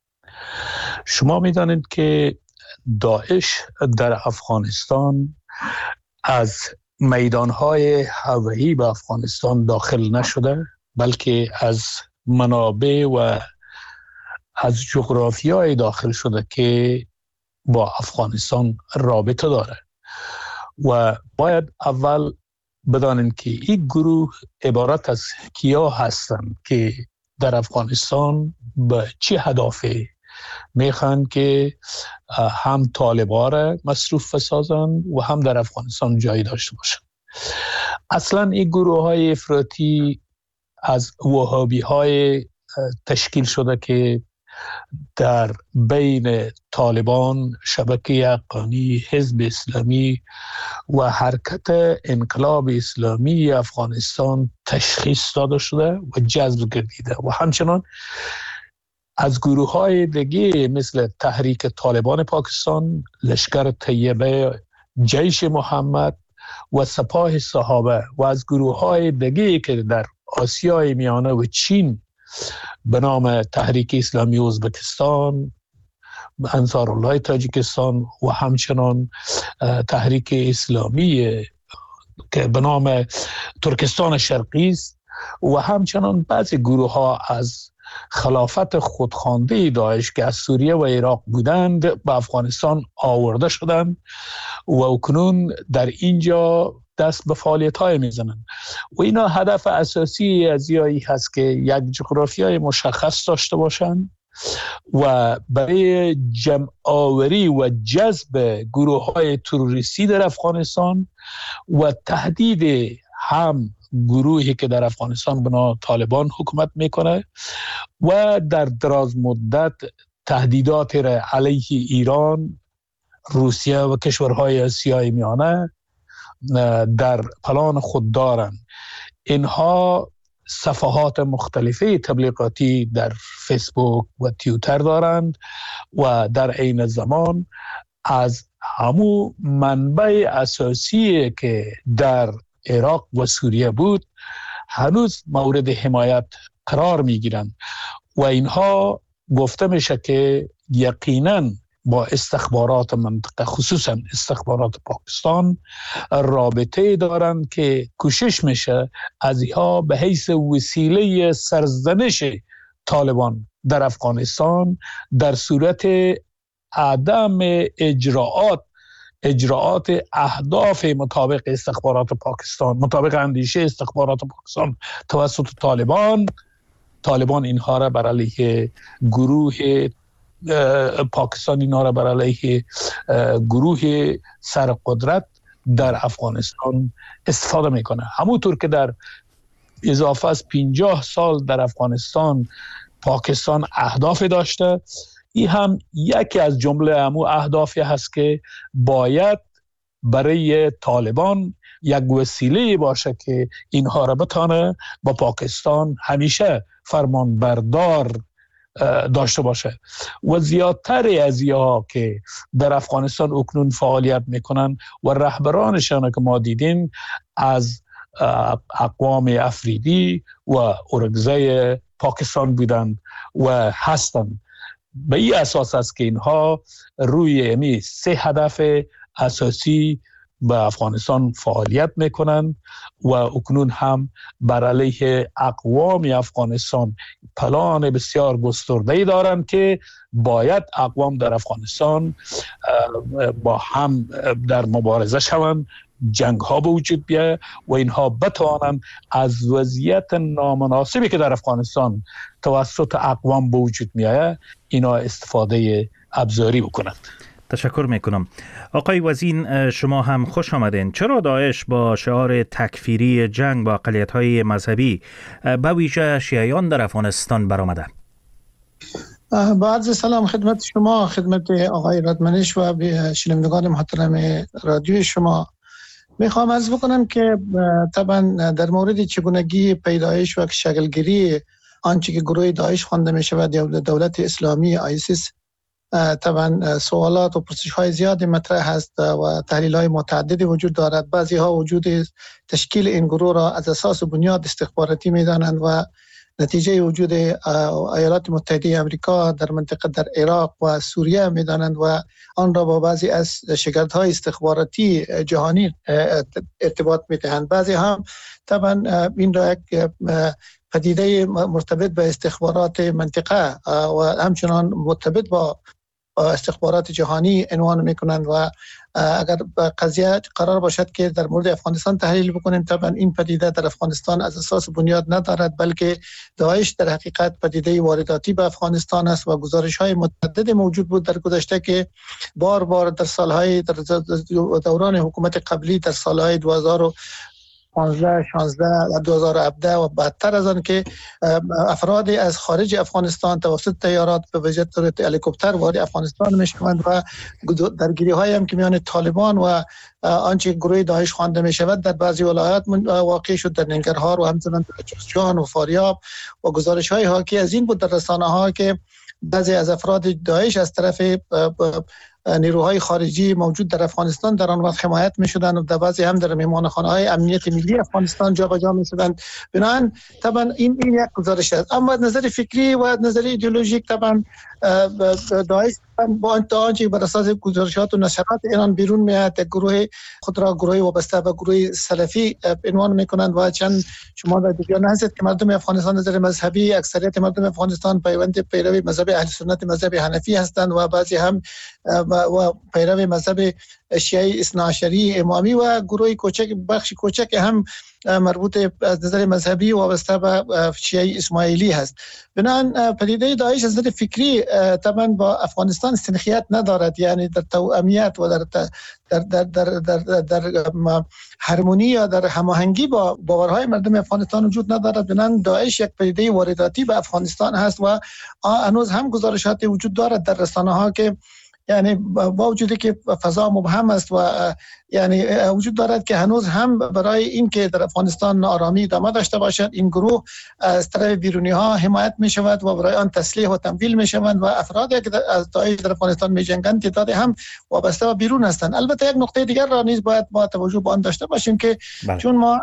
شما میدانید که داعش در افغانستان از میدانهای هوایی به افغانستان داخل نشده، بلکه از منابع و از جغرافیای داخل شده که با افغانستان رابطه داره و باید اول بدانید که این گروه عبارت از کیا هستند که در افغانستان به چه هدفی میخوان که هم طالبان را مصروف بسازند و هم در افغانستان جای داشته باشند. اصلا این گروه های افراطی از وهابی های تشکیل شده که در بین طالبان، شبکه حقانی، حزب اسلامی و حرکت انقلاب اسلامی افغانستان تشخیص داده شده و جذب گردیده و همچنان از گروه های دیگه مثل تحریک طالبان پاکستان، لشکر طیبه، جیش محمد و سپاه صحابه و از گروه های دیگه که در آسیای میانه و چین به نام تحریک اسلامی ازبکستان، انصار الله تاجیکستان و همچنان تحریک اسلامی که به نام ترکستان شرقی است و همچنان بعضی گروه ها از خلافت خودخوانده داعش که از سوریه و عراق بودند به افغانستان آورده شدند و اکنون در اینجا دست به فعالیت های میزنند و اینا هدف اساسی از یایی هست که یک جغرافیای مشخص داشته باشند و برای جمع آوری و جذب گروه های تروریستی در افغانستان و تهدید هم گروهی که در افغانستان بنا طالبان حکومت میکنه و در دراز مدت تهدیدات را علیه ایران، روسیه و کشورهای آسیای میانه در پلان خود دارند. اینها صفحات مختلفه تبلیغاتی در فیسبوک و توییتر دارند و در عین زمان از همو منبع اساسی که در عراق و سوریه بود هنوز مورد حمایت قرار می گیرند و اینها گفته میشه که یقیناً با استخبارات منطقه خصوصا استخبارات پاکستان رابطه دارند که کوشش میشه از اینها به حیث وسیله سرزنش طالبان در افغانستان در صورت عدم اجراعات اهداف مطابق استخبارات پاکستان، مطابق اندیشه استخبارات پاکستان توسط طالبان اینها را بر علیه گروه پاکستان، اینها را بر علیه گروه سرقدرت در افغانستان استفاده میکنه. همونطور که در اضافه از 50 سال در افغانستان پاکستان اهداف داشته، این هم یکی از جمله همو اهدافی هست که باید برای طالبان یک وسیله باشه که اینها را بتانه با پاکستان همیشه فرمان بردار داشته باشه و زیادتر از اینها که در افغانستان اکنون فعالیت میکنن و رهبرانشان که ما دیدیم از اقوام افریدی و اورگزای پاکستان بودند و هستند. به این اساس است که اینها روی امی 3 هدف اساسی به افغانستان فعالیت میکنند و اکنون هم بر علیه اقوام افغانستان پلان بسیار گسترده‌ای دارند که باید اقوام در افغانستان با هم در مبارزه شوند، جنگ ها به وجود بیاید و اینها بتوانند از وضعیت نامناسبی که در افغانستان توسط اقوام به وجود میآید اینا استفاده ابزاری بکنند. تشکر میکنم. آقای وزین، شما هم خوش آمدین. چرا داعش با شعار تکفیری جنگ با اقلیت‌های مذهبی به ویژه شیعیان در افغانستان برآمده؟ با عرض سلام خدمت شما، خدمت آقای رادمنش و شنوندگان محترم رادیو شما. میخوام عرض بکنم که طبعا در مورد چگونگی پیدایش و شکلگیری آنچه که گروه داعش خوانده می شود یا دولت اسلامی آیسیس، طبعا سوالات و پرسش‌های زیادی مطرح هست و تحلیل‌های متعددی وجود دارد. بعضی‌ها وجود تشکیل این گروه را از اساس و بنیاد استخباراتی می‌دانند و نتیجه وجود ایالات متحده آمریکا در منطقه در عراق و سوریه می‌دانند و آن را با بعضی از شگردهای استخباراتی جهانی ارتباط می‌دهند. بعضی هم طبعا این را یک پدیده مرتبط به استخبارات منطقه و همچنان مرتبط با استخبارات جهانی عنوان میکنند و اگر قضیه قرار باشد که در مورد افغانستان تحلیل بکنیم، طبعا این پدیده در افغانستان از اساس بنیاد ندارد، بلکه داعش در حقیقت پدیده وارداتی به افغانستان است و گزارش‌های متعدد موجود بود در گذشته که بار بار در سالهای در دوران حکومت قبلی در سالهای 2015 16 و 2017 و بعدتر از آن که افرادی از خارج افغانستان توسط طیارات به وجه هلیکوپتر وارد افغانستان میشوند و درگیری‌های هم که میان طالبان و آنچه گروه داعش خوانده می شود در بعضی ولایات واقع شد، در ننگرهار و همچنان در جوزجان و فاریاب و گزارش‌های حاکی از این بود در رسانه‌ها که بعضی از افراد داعش از طرف نیروهای خارجی موجود در افغانستان در آن وقت حمایت می‌شدند و در بعضی هم در مهمانخانه‌های امنیت ملی افغانستان جابجا می‌شدند. بنابراین طبعا این یک گزارش است. اما نظر فکری و نظر ایدئولوژیک طبعا داعش با آنچه بر اساس گزارشات و نشرات ایران بیرون میاد گروه خود را گروه وابسته به گروه سلفی عنوان میکنند و چند شما در جریان هستید که مردم افغانستان نظر مذهبی اکثریت مردم افغانستان پیرو مذهب اهل سنت مذهب حنفی هستند و بعضی هم و پیرو مذهب شیعه اثناعشری امامی و گروه کوچک بخش کوچک هم مربوط از نظر مذهبی وابسته به شیعه اسماعیلی هست. بنابراین پدیده داعش از نظر فکری طبعا با افغانستان استنخیت ندارد، یعنی در توأمیت و در هارمونی یا در هماهنگی با باورهای مردم افغانستان وجود ندارد. بنابراین داعش یک پدیده وارداتی به افغانستان هست و هنوز هم گزارشات وجود دارد در رسانه‌ها که یعنی با وجودی که فضا مبهم است و یعنی وجود دارد که هنوز هم برای این که در افغانستان ناآرامی ادامه داشته باشد این گروه از طرف بیرونی ها حمایت می شود و برای آن تسلیح و تمویل می شوند و افرادی که از داعش در افغانستان می جنگند تعداد هم وابسته و بیرون هستند. البته یک نقطه دیگر را نیز باید با توجه به آن داشته باشیم که چون ما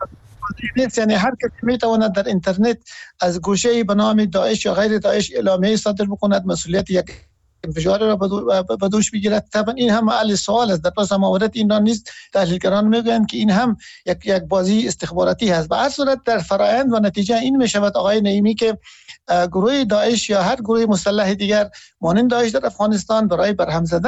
یعنی هر کسی میتواند در اینترنت از گوشه‌ای به نام داعش یا غیر داعش اعلامیه صادر بکند، مسئولیت یک انفجار را به دوش بگیرد. طبعا این هم محل سوال است. در پس موارد این را نیست تحلیلگران میگویند که این هم یک بازی استخباراتی هست. به هر صورت در فرآیند و نتیجه این می شود آقای نعیمی که گروه داعش یا هر گروه مسلح دیگر مانند داعش در افغانستان برای برهم زدن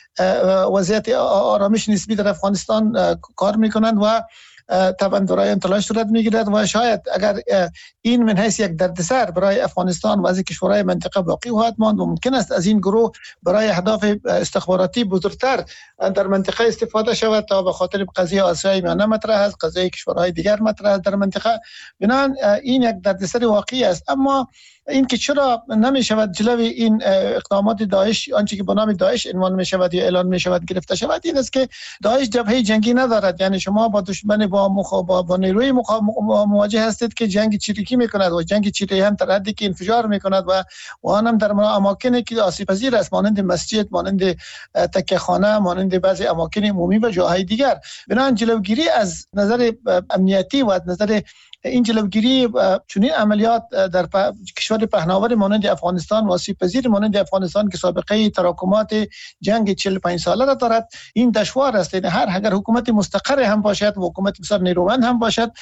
وضعیت آرامش نسبی در افغانستان کار میکنند و طبعا برای تلاش صورت میگیرد و شاید اگر این من حیث یک دردسر برای افغانستان و از کشورهای منطقه باقی خواهد ماند و ممکن است از این گروه برای اهداف استخباراتی بزرگتر در منطقه استفاده شود تا به خاطر قضیه آسیای میانه مطرح است، قضیه کشورهای دیگر مطرح است در منطقه. بنابراین این یک دردسر واقعی است. اما این که چرا نمی شود جلوی این اقدامات داعش آنچه که به نام داعش عنوان می شود یا اعلان می شود گرفته شود، این است که داعش جبهه جنگی ندارد. یعنی شما با دشمن با نیروی مواجه هستید که جنگ چریکی می کند و جنگ چریکی هم در حدی که انفجار می کند و آن هم در اماکنی که آسیب پذیر است مانند مسجد، مانند تکیه خانه، مانند بعضی اماکن عمومی و جاهای دیگر. بنابراین جلوگیری از نظر امنیتی و از نظر این جلوگیری چنین عملیات در کشور پهناور مانند افغانستان و آسیب پذیر مانند افغانستان که سابقه تراکمات جنگ 45 ساله را دارد این دشوار است. هر اگر حکومت مستقر هم باشد و حکومت بسیار نیرومند هم باشد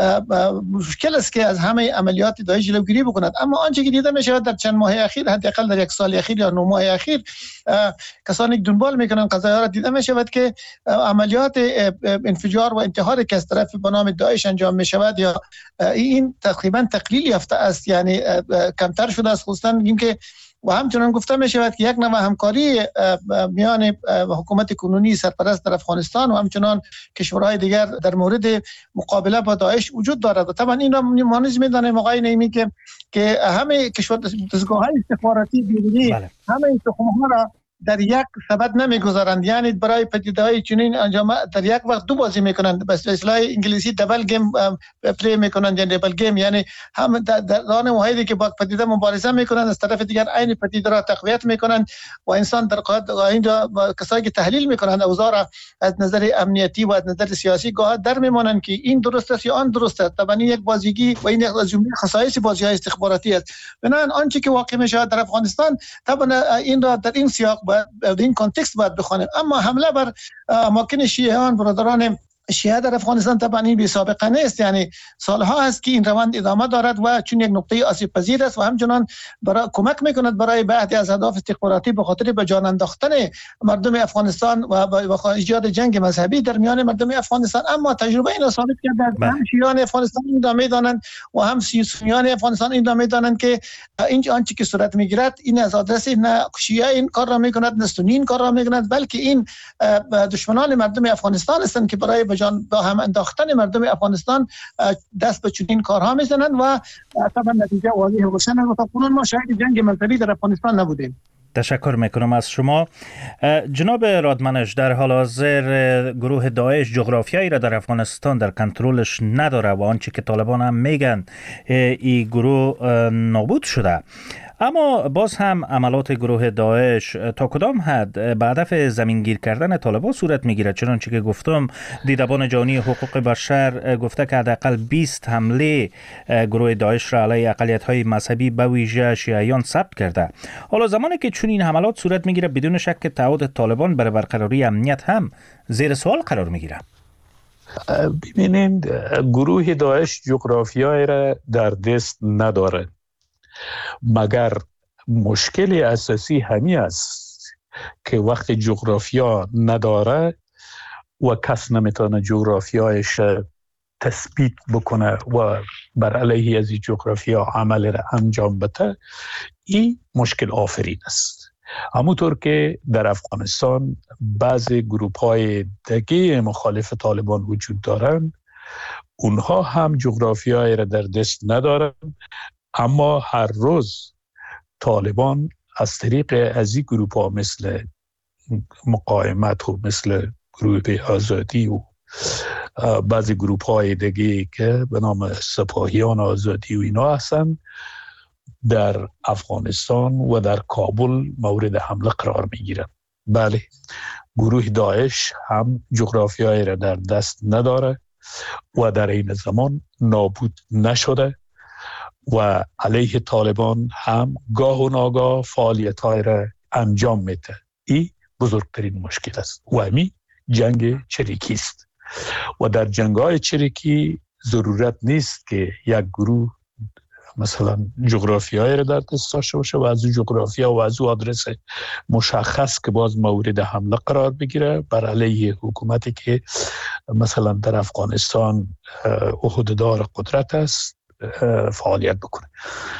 مشکل است که از همه عملیات داعش جلوگیری بکند. اما آنچه که دیده می شود در چند ماه اخیر، حداقل در یک سال اخیر یا 9 ماه اخیر، کسانی که دنبال میکنن قضایا را دیده می شود که عملیات انفجار و انتحاری که از طرف به نام داعش انجام می شود یا این تقریبا تقلیل یافته است، یعنی کمتر شده است. خصوصا اینکه و همچنان گفته می شود که یک نوع همکاری میان حکومت کنونی سرپرست در افغانستان و همچنان کشورهای دیگر در مورد مقابله با داعش وجود دارد. و طبعا این را ما نیز می‌دانیم آقای نعیمی که همه کشور دستگاه‌های استخباراتی بیرونی همه این تخم‌ها را در یک سبد نمیگذارند، یعنی برای پدیده‌های چنین انجام در یک وقت دو بازی میکنند، به اصطلاح انگلیسی دبل گیم پلی میکنند، یعنی دبل گیم، یعنی هم در آن واحدی که با پدیده مبارزه میکنند از طرف دیگر عین پدیده را تقویت میکنند و انسان در اینجا کسایی که تحلیل میکنند اوضاع را از نظر امنیتی و از نظر سیاسی گاه در میمانند که این درست است یا آن درست است. طبعا یک بازیگی و این از جمله خصایص بازی‌های استخباراتی است. بنابراین آنچه که واقع میشه در افغانستان طبعا این را در این سیاق در این کانتکست باید بخوانیم. اما حمله بر اماکن شیعیان برادران شیعه در افغانستان طبعا این بی سابقه نیست، یعنی سالها است که این روند ادامه دارد و چون یک نقطه آسیب پذیر است و همچنان برای کمک میکند برای بعضی از اهداف استخباراتی به خاطر به جان انداختن مردم افغانستان و ایجاد جنگ مذهبی در میان مردم افغانستان. اما تجربه این ثابت کرده هم شیعیان افغانستان این ادامه دارند و هم سنیان افغانستان این ادامه دارند که این آنچه که صورت میگیرد این از آدرس نه شیعه این کار را میکند نه سنی این کار را میکند، بلکه این دشمنان مردم افغانستان هستند که برای جان با هم انداختن مردم افغانستان دست به چنین کارها میزنند و طبعا نتیجه واضح و روشن است. تا کنون ما شاهد جنگ مذهبی در افغانستان نبودیم. تشکر میکنم از شما. جناب رادمنش، در حال حاضر گروه داعش جغرافیایی را در افغانستان در کنترلش نداره و آنچه که طالبان هم میگن این گروه نابود شده، اما باز هم عملات گروه داعش تا کدام حد به هدف زمینگیر کردن طالبان صورت میگیرد؟ چنانچه که گفتم دیدبان جهانی حقوق بشر گفته که حداقل 20 حمله گروه داعش را علیه اقلیت‌های مذهبی به ویژه شیعیان ثبت کرده. حالا زمانی که چنین حملات صورت میگیره بدون شک که تعهد طالبان برای برقراری امنیت هم زیر سوال قرار میگیره. ببینید، گروه داعش جغرافیایی را در دست نداره، مگر مشکل اساسی همی است که وقت جغرافیا نداره و کس نمیتونه جغرافیایش تثبیت بکنه و بر علیه از جغرافیا عمل را انجام بده، این مشکل آفرین است. همونطور که در افغانستان بعضی گروپ های دیگه مخالف طالبان وجود دارند، اونها هم جغرافیایی را در دست ندارند، اما هر روز طالبان از طریق از این گروپ ها مثل مقاومت و مثل گروه آزادی و بعضی گروپ های دیگه که به نام سپاهیان آزادی و اینا هستند در افغانستان و در کابل مورد حمله قرار می گیرند. بله، گروه داعش هم جغرافیایی را در دست نداره و در این زمان نابود نشده و علیه طالبان هم گاه و ناگاه فعالیت‌های را انجام میده. این بزرگترین مشکل است و همین جنگ چریکی است و در جنگ‌های چریکی ضرورت نیست که یک گروه مثلا جغرافیایی را در دست داشته باشه و از اون جغرافیا و از اون آدرس مشخص که باز مورد حمله قرار بگیره بر علیه حکومتی که مثلا در افغانستان عهده‌دار قدرت است فعالیت بکنه.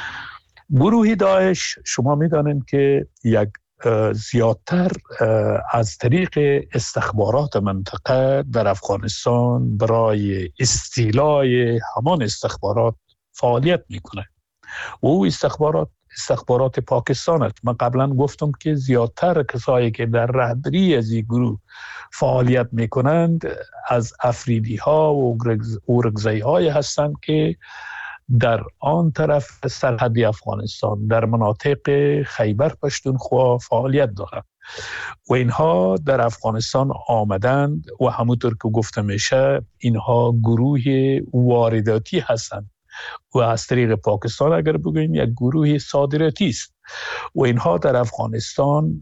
گروه داعش شما میدانید که یک زیادتر از طریق استخبارات منطقه در افغانستان برای استیلای همان استخبارات فعالیت میکنه و او استخبارات پاکستان است. من قبلا گفتم که زیادتر کسایی که در رهبری از این گروه فعالیت میکنند از افریدی ها و اورگزایی های هستند که در آن طرف سرحدی افغانستان در مناطق خیبر پشتونخوا فعالیت دارند و اینها در افغانستان آمدند و همونطور که گفته میشه اینها گروه وارداتی هستند و از طریق پاکستان اگر بگوییم یک گروه صادراتی است و اینها در افغانستان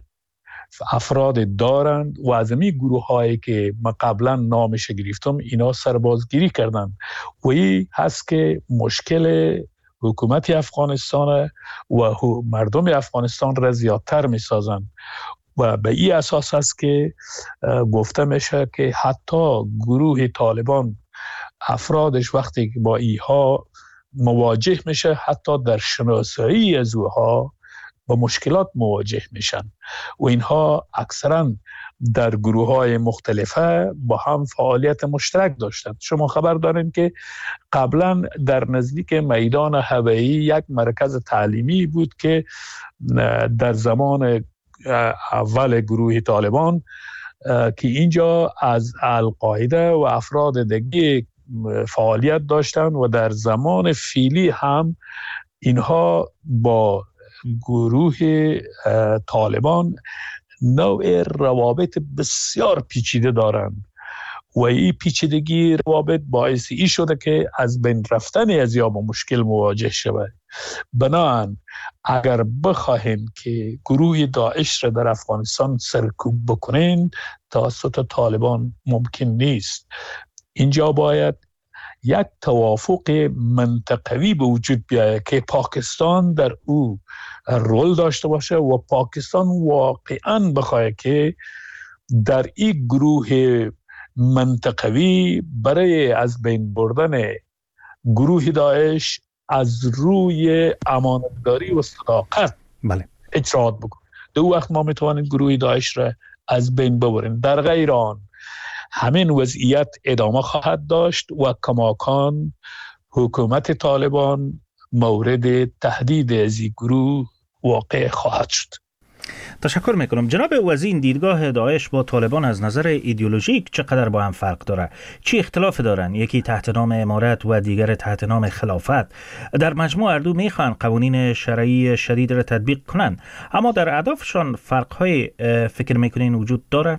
افراد دارند و از این گروه هایی که من قبلا نامش گرفتم اینا سربازگیری کردند و این هست که مشکل حکومت افغانستان و مردم افغانستان را زیادتر می سازند و به این اساس است که گفته میشه که حتی گروه طالبان افرادش وقتی با اینها مواجه میشه حتی در شناسایی از اوها با مشکلات مواجه میشن و اینها اکثرا در گروه‌های مختلفه با هم فعالیت مشترک داشتند. شما خبر دارین که قبلا در نزدیک میدان هوایی یک مرکز تعلیمی بود که در زمان اول گروه طالبان که اینجا از القاعده و افراد دیگه فعالیت داشتند و در زمان فیلی هم اینها با گروه طالبان نوع روابط بسیار پیچیده دارند و این پیچیدگی روابط باعث ای شده که از بین رفتن از یا با مشکل مواجه شود. بنابراین اگر بخواهیم که گروه داعش را در افغانستان سرکوب بکنین توسط طالبان ممکن نیست. اینجا باید یک توافق منطقوی به وجود بیاید که پاکستان در او رول داشته باشه و پاکستان واقعاً بخواهد که در این گروه منطقوی برای از بین بردن گروه داعش از روی امانتداری و صداقت اجرات بکنه. دو وقت ما میتوانیم گروه داعش را از بین ببریم. در غیر آن همین وضعیت ادامه خواهد داشت و کماکان حکومت طالبان مورد تهدید از این گروه واقع خواهد شد. تشکر میکنم. جناب وزیر، دیدگاه داعش با طالبان از نظر ایدئولوژیک چقدر با هم فرق داره؟ چی اختلاف دارن؟ یکی تحت نام امارت و دیگر تحت نام خلافت. در مجموع اردو میخوان قوانین شرعی شدید را تطبیق کنن، اما در اهدافشان فرق‌های فکر میکنین وجود داره؟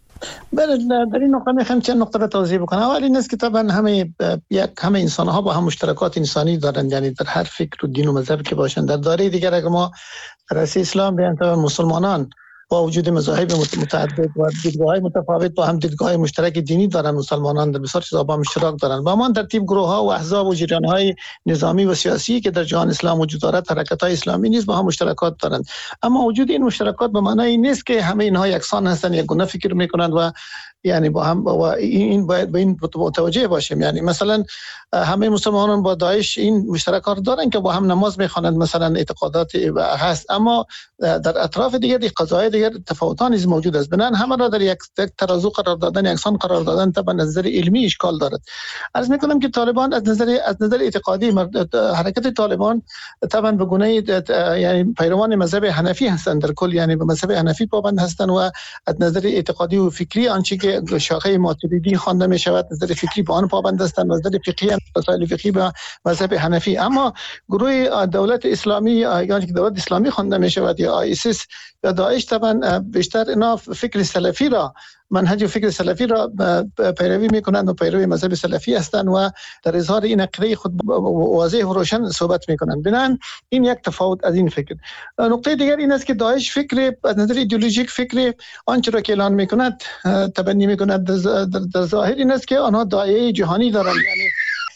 بله، در این نقطه میخوام چند نقطه را توضیح بکنم. اول این است که طبعا همه انسان ها با هم مشترکات انسانی دارند، یعنی در هر فکر و دین و مذهب که باشند. در دایره دیگر اگر ما در اسلام به انتها مسلمانان با وجود مذاهب متعدد و دیدگاه‌های متفاوت با هم دیدگاه مشترک دینی دارن، مسلمانان در بسیار چیزا با هم اشتراک دارن. و ما در ترتیب گروه‌ها و احزاب و جریان‌های نظامی و سیاسی که در جهان اسلام وجود دارد، حرکت‌های اسلامی نیز با هم مشترکات دارند. اما وجود این مشترکات به معنی این نیست که همه اینها یکسان هستند، یک گونه فکر می‌کنند و یعنی با هم و این باید به این متوجه باشیم. یعنی مثلا همه مسلمانان با داعش این مشترکات دارن که با هم نماز می‌خوانند، مثلا اعتقادات هست، اما در اطراف دیگر قضايا دیگر تفاوتان نیز موجود است. بنان همه را در یک ترازو قرار دادن، یکسان قرار دادن طبعا از نظر علمی اشکال دارد. عرض می‌کنم که طالبان از نظر اعتقادی حرکت طالبان طبعا به گونه یعنی پیروان مذهب حنفی هستند، در کل یعنی به مذهب حنفی پابند هستند و از نظر اعتقادی و فکری آنچه که شاخه ماتریدی خوانده می شود از نظر فکری به آن پابند هستند و از نظر فقهی مسائل فقهی به مذهب حنفی. اما گروه دولت اسلامی یعنی که دولت اسلامی خوانده می شود یا آیسیس یا داعش طبعا بیشتر اینا فکر سلفی را منهج فکر سلفی را پیروی میکنند و پیروی مذهب سلفی هستند و در اظهار این عقیده خود واضح و روشن صحبت میکنند. بنابراین این یک تفاوت از این فکر. نکته دیگر این است که داعش فکر از نظر ایدئولوژیک فکر آنچه را که اعلان میکند تبنی میکند در ظاهر این است که آنها داعیه جهانی دارند، یعنی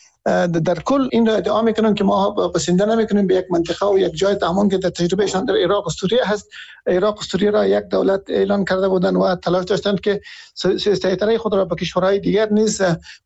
در کل این را ادعا میکنن که ما بسنده نمیکنیم به یک منطقه و یک جای، همون که در تجربهشان در عراق و سوریه هست. عراق و سوریه را یک دولت اعلان کرده بودند و تلاش داشتند که سیطره خود را به کشورهای دیگر نیز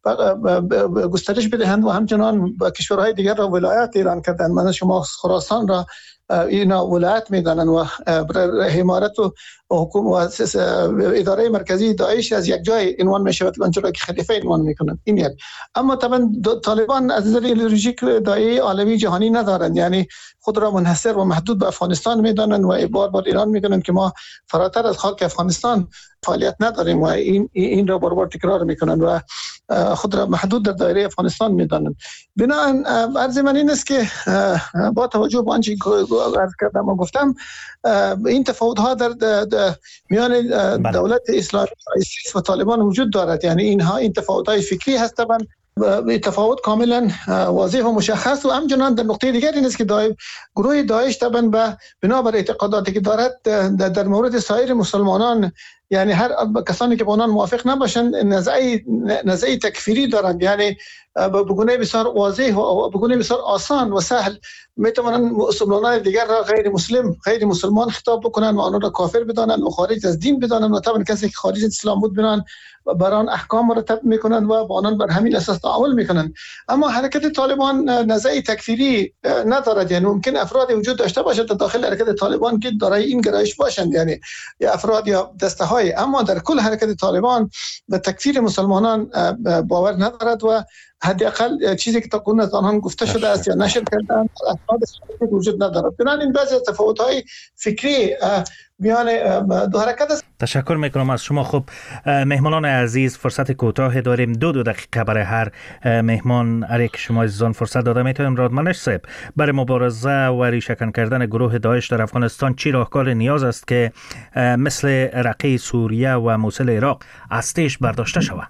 گسترش بدهند و همچنان به کشورهای دیگر را ولایت اعلان کردند. مثلا شما خراسان را اینا ولایت میدانند و حمایت و حکومت و اداره مرکزی داعش از یک جای عنوان میشود، آنچه که خلیفه عنوان میکنند. این یک. اما طبعا طالبان از نظر ایدئولوژیک داعیه عالمی جهانی ندارند، یعنی خود را منحصر و محدود به افغانستان میدانند و بار اعلان میکنند که ما فراتر از خاک افغانستان فعالیت نداریم و این را بار تکرار میکنند و خود را محدود در دایره افغانستان میدانند. بنابراین عرض من این است که با توجه به آنچه عرض کردم و گفتم این تفاوت ها در میان دولت اسلامی و طالبان وجود دارد، یعنی اینها این تفاوت های فکری هست. طبعا تفاوت کاملا واضح و مشخص و همچنان در نقطه دیگر این است که گروه داعش طبعا بنابر اعتقاداتی که دارد در مورد سایر مسلمانان، یعنی هر کسانی که با آنان موافق نباشند، نزعه تکفیری دارند، یعنی به گونه بسیار واضح و به گونه بسیار آسان و سهل میتونن مسلمانان دیگر را غیر مسلمان خطاب بکنن و آنها را کافر بدانن و خارج از دین بدانن و طبعا کسی که خارج از اسلام بود بدانن بران احکام مرتب میکنن و با آنان بر همین اساس تعامل میکنن. اما حرکت طالبان نزاع تکفیری ندارد، یعنی ممکن افراد وجود داشته باشد در داخل حرکت طالبان که دارای این گرایش باشند، یعنی یا افراد یا دسته های، اما در کل حرکت طالبان به تکفیر مسلمانان باور ندارد و حداقل چیزی که تا کنون از آنها گفته شده است یا نشر کردن اسناد وجود ندارد. بنابراین بعضی از تفاوت‌های فکری میان دو حرکت است. تشکر میکنم از شما. خب مهمانان عزیز، فرصت کوتاه داریم، دو دقیقه برای هر مهمان هر که شما عزیزان فرصت داده میتونیم. رادمنش صاحب، برای مبارزه و ریشه‌کن کردن گروه داعش در افغانستان چی راهکار نیاز است که مثل رقه سوریه و موصل عراق از تیش برداشته شود؟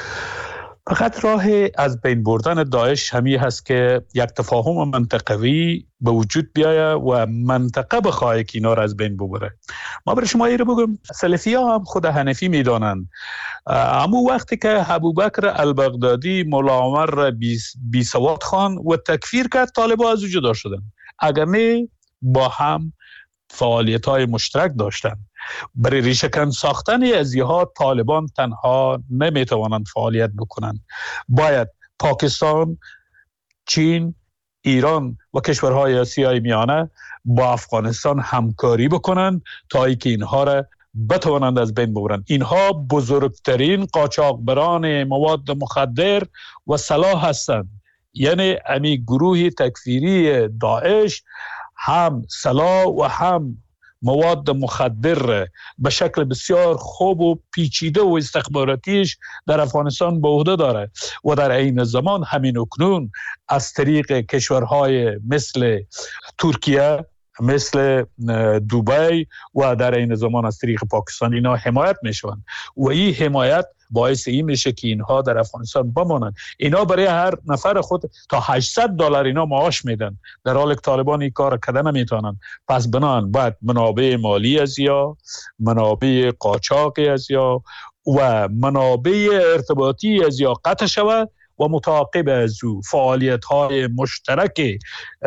فقط راه از بین بردن داعش همی هست که یک تفاهم منطقوی به وجود بیاید و منطقه بخواه که اینا را از بین ببره. ما برای شما ایره بگم، سلفی ها هم خود حنفی میدانند. اما وقتی که ابوبکر البغدادی مولا عمر را بی سواد خوان و تکفیر کرد، طالبان از وجود شدن. اگر نه با هم فعالیت های مشترک داشتن. برای ریشه‌کن ساختن ازیها طالبان تنها نمیتوانند فعالیت بکنند. باید پاکستان، چین، ایران و کشورهای آسیای میانه با افغانستان همکاری بکنند تا اینکه اینها را بتوانند از بین ببرند. اینها بزرگترین قاچاقبران مواد مخدر و سلاح هستند. یعنی امی گروه تکفیری داعش هم سلاح و هم مواد مخدر به شکل بسیار خوب و پیچیده و استخباراتیش در افغانستان به عهده داره و در عین زمان همین اکنون از طریق کشورهای مثل ترکیه، مثل دبی و در این زمان از طریق پاکستان اینا حمایت میشوند و این حمایت باعث این میشه که اینها در افغانستان بمانند. اینا برای هر نفر خود تا $800 اینا معاش میدن، در حالی که طالبان این کار کردن نمیتونن. پس بنان باید منابع مالی از یا منابع قاچاقی از یا و منابع ارتباطی از یا قطع شود و متعاقب از او فعالیت‌های مشترک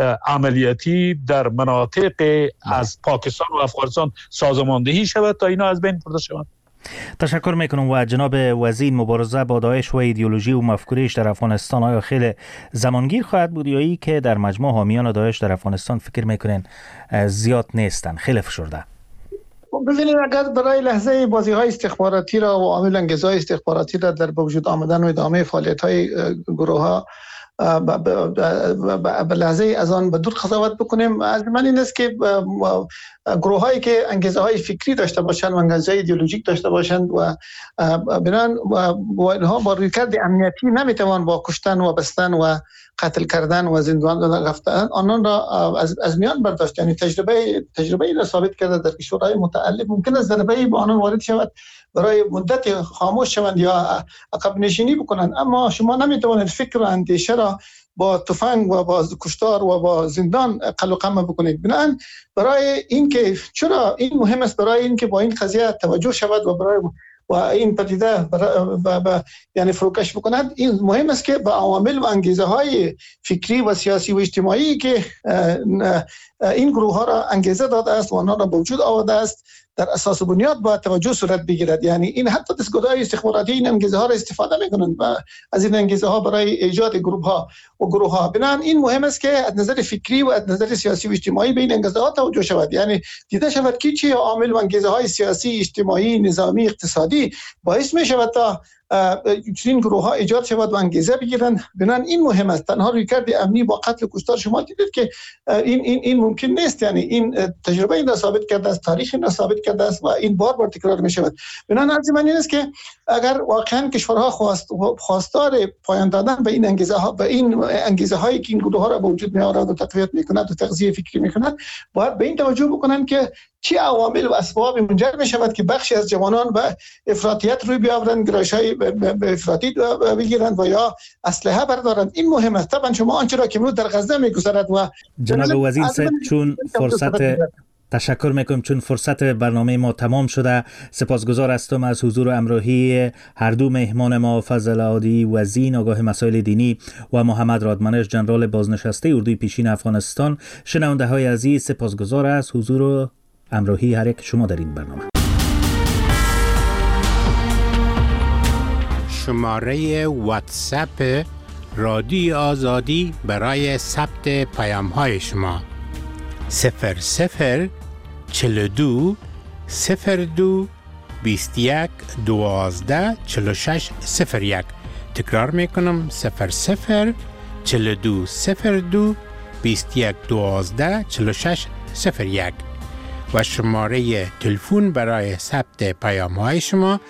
عملیاتی در مناطق از پاکستان و افغانستان سازماندهی شود تا اینا از بین برده شوند. تشکر میکنم. و جناب وزیر، مبارزه با داعش و ایدئولوژی و مفکوریش در افغانستان آیا خیلی زمانگیر خواهد بود یا ای که در مجموع حامیان داعش در افغانستان فکر میکنین زیاد نیستن، خیلی فشرده؟ ببینید، اگر برای لحظه بازی‌های استخباراتی را و عامل انگیزهای استخباراتی را در وجود آمدن و ادامه فعالیت‌های گروه‌ها به لحظه از آن به دور قضاوت بکنیم، از من این است که گروه‌هایی که انگیزه‌های فکری داشته باشند و انگیزه‌های ایدئولوژیک داشته باشند و بنان و اینها با رویکرد امنیتی نمیتوان با کشتن و بستن و قتل کردن و زندان رفتن آنان را از میان برداشت. یعنی تجربه را ثابت کرده در کشورهای متعلق ممکن است ضربه‌ای به آنان وارد شود، برای مدت خاموش شوند یا عقب نشینی بکنند، اما شما نمیتوانید فکر و اندیشه را با تفنگ و با کشتار و با زندان قلع و قمع بکنید. بنابراین برای اینکه چرا این مهم است، برای اینکه با این قضیه توجه شود و برای و این پدیده یعنی فروکش بکند، این مهم است که به عوامل و انگیزه های فکری و سیاسی و اجتماعی که این گروه ها را انگیزه داده است و آنها را به وجود آورده است در اساس بنیاد با توجه صورت بگیرد. یعنی این حتی دستگاه‌های استخباراتی این انگیزه ها را استفاده می‌کنند و از این انگیزه ها برای ایجاد گروه ها بنابراین این مهم است که از نظر فکری و از نظر سیاسی و اجتماعی به این انگیزه ها توجه شود. یعنی دیده شود که چه عامل و انگیزه های سیاسی، اجتماعی، نظامی، اقتصادی باعث می‌شود تا این گروه ها ایجاد شود و انگیزه بگیرند. بنابراین این مهم است. تنها رویکرد امنی با قتل و کشتار شما دیدید که این ممکن نیست. یعنی این تجربه این را ثابت کرده است، تاریخ این را ثابت کرده است و این بار تکرار می شود. بنابراین عرض من این است که اگر واقعا کشورها خواستار پایان دادن به این انگیزه ها، به این انگیزه هایی که این گروه ها را به وجود می آورد و تقویت می کند و تغذیه فکری می کند، باید به این توجه بکنند که چه عوامل و اسباب منجر می شود که بخشی از جوانان به افراطیت روی بیاورند، گرایش‌های به افراطی بگیرند و یا اسلحه بردارند. این مهم است. طبعا شما آنچه را که امروز در غزه می‌گذرد و جناب وزیر صاحب، چون تشکر میکنم چون فرصت برنامه ما تمام شده. سپاسگزار هستم از حضور و همراهی هر دو مهمان ما، فضل عادی وزین آگاه مسائل دینی و محمد رادمنش جنرال بازنشسته اردوی پیشین افغانستان. شنونده های عزیز، سپاسگزار از حضور و همراهی هر یک شما در این برنامه. شماره واتساپ رادیو آزادی برای ثبت پیام های شما 0042 02 21 12 46 01. تکرار میکنم 0042 02 21 12 46 01. و شماره تلفن برای ثبت پیام های شما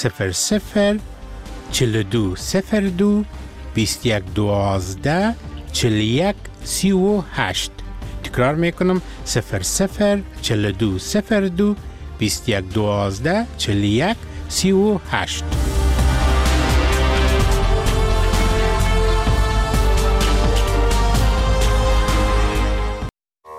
0042 02 21 12 41 38. تکرار میکنم 0042 02 21 12 41 38.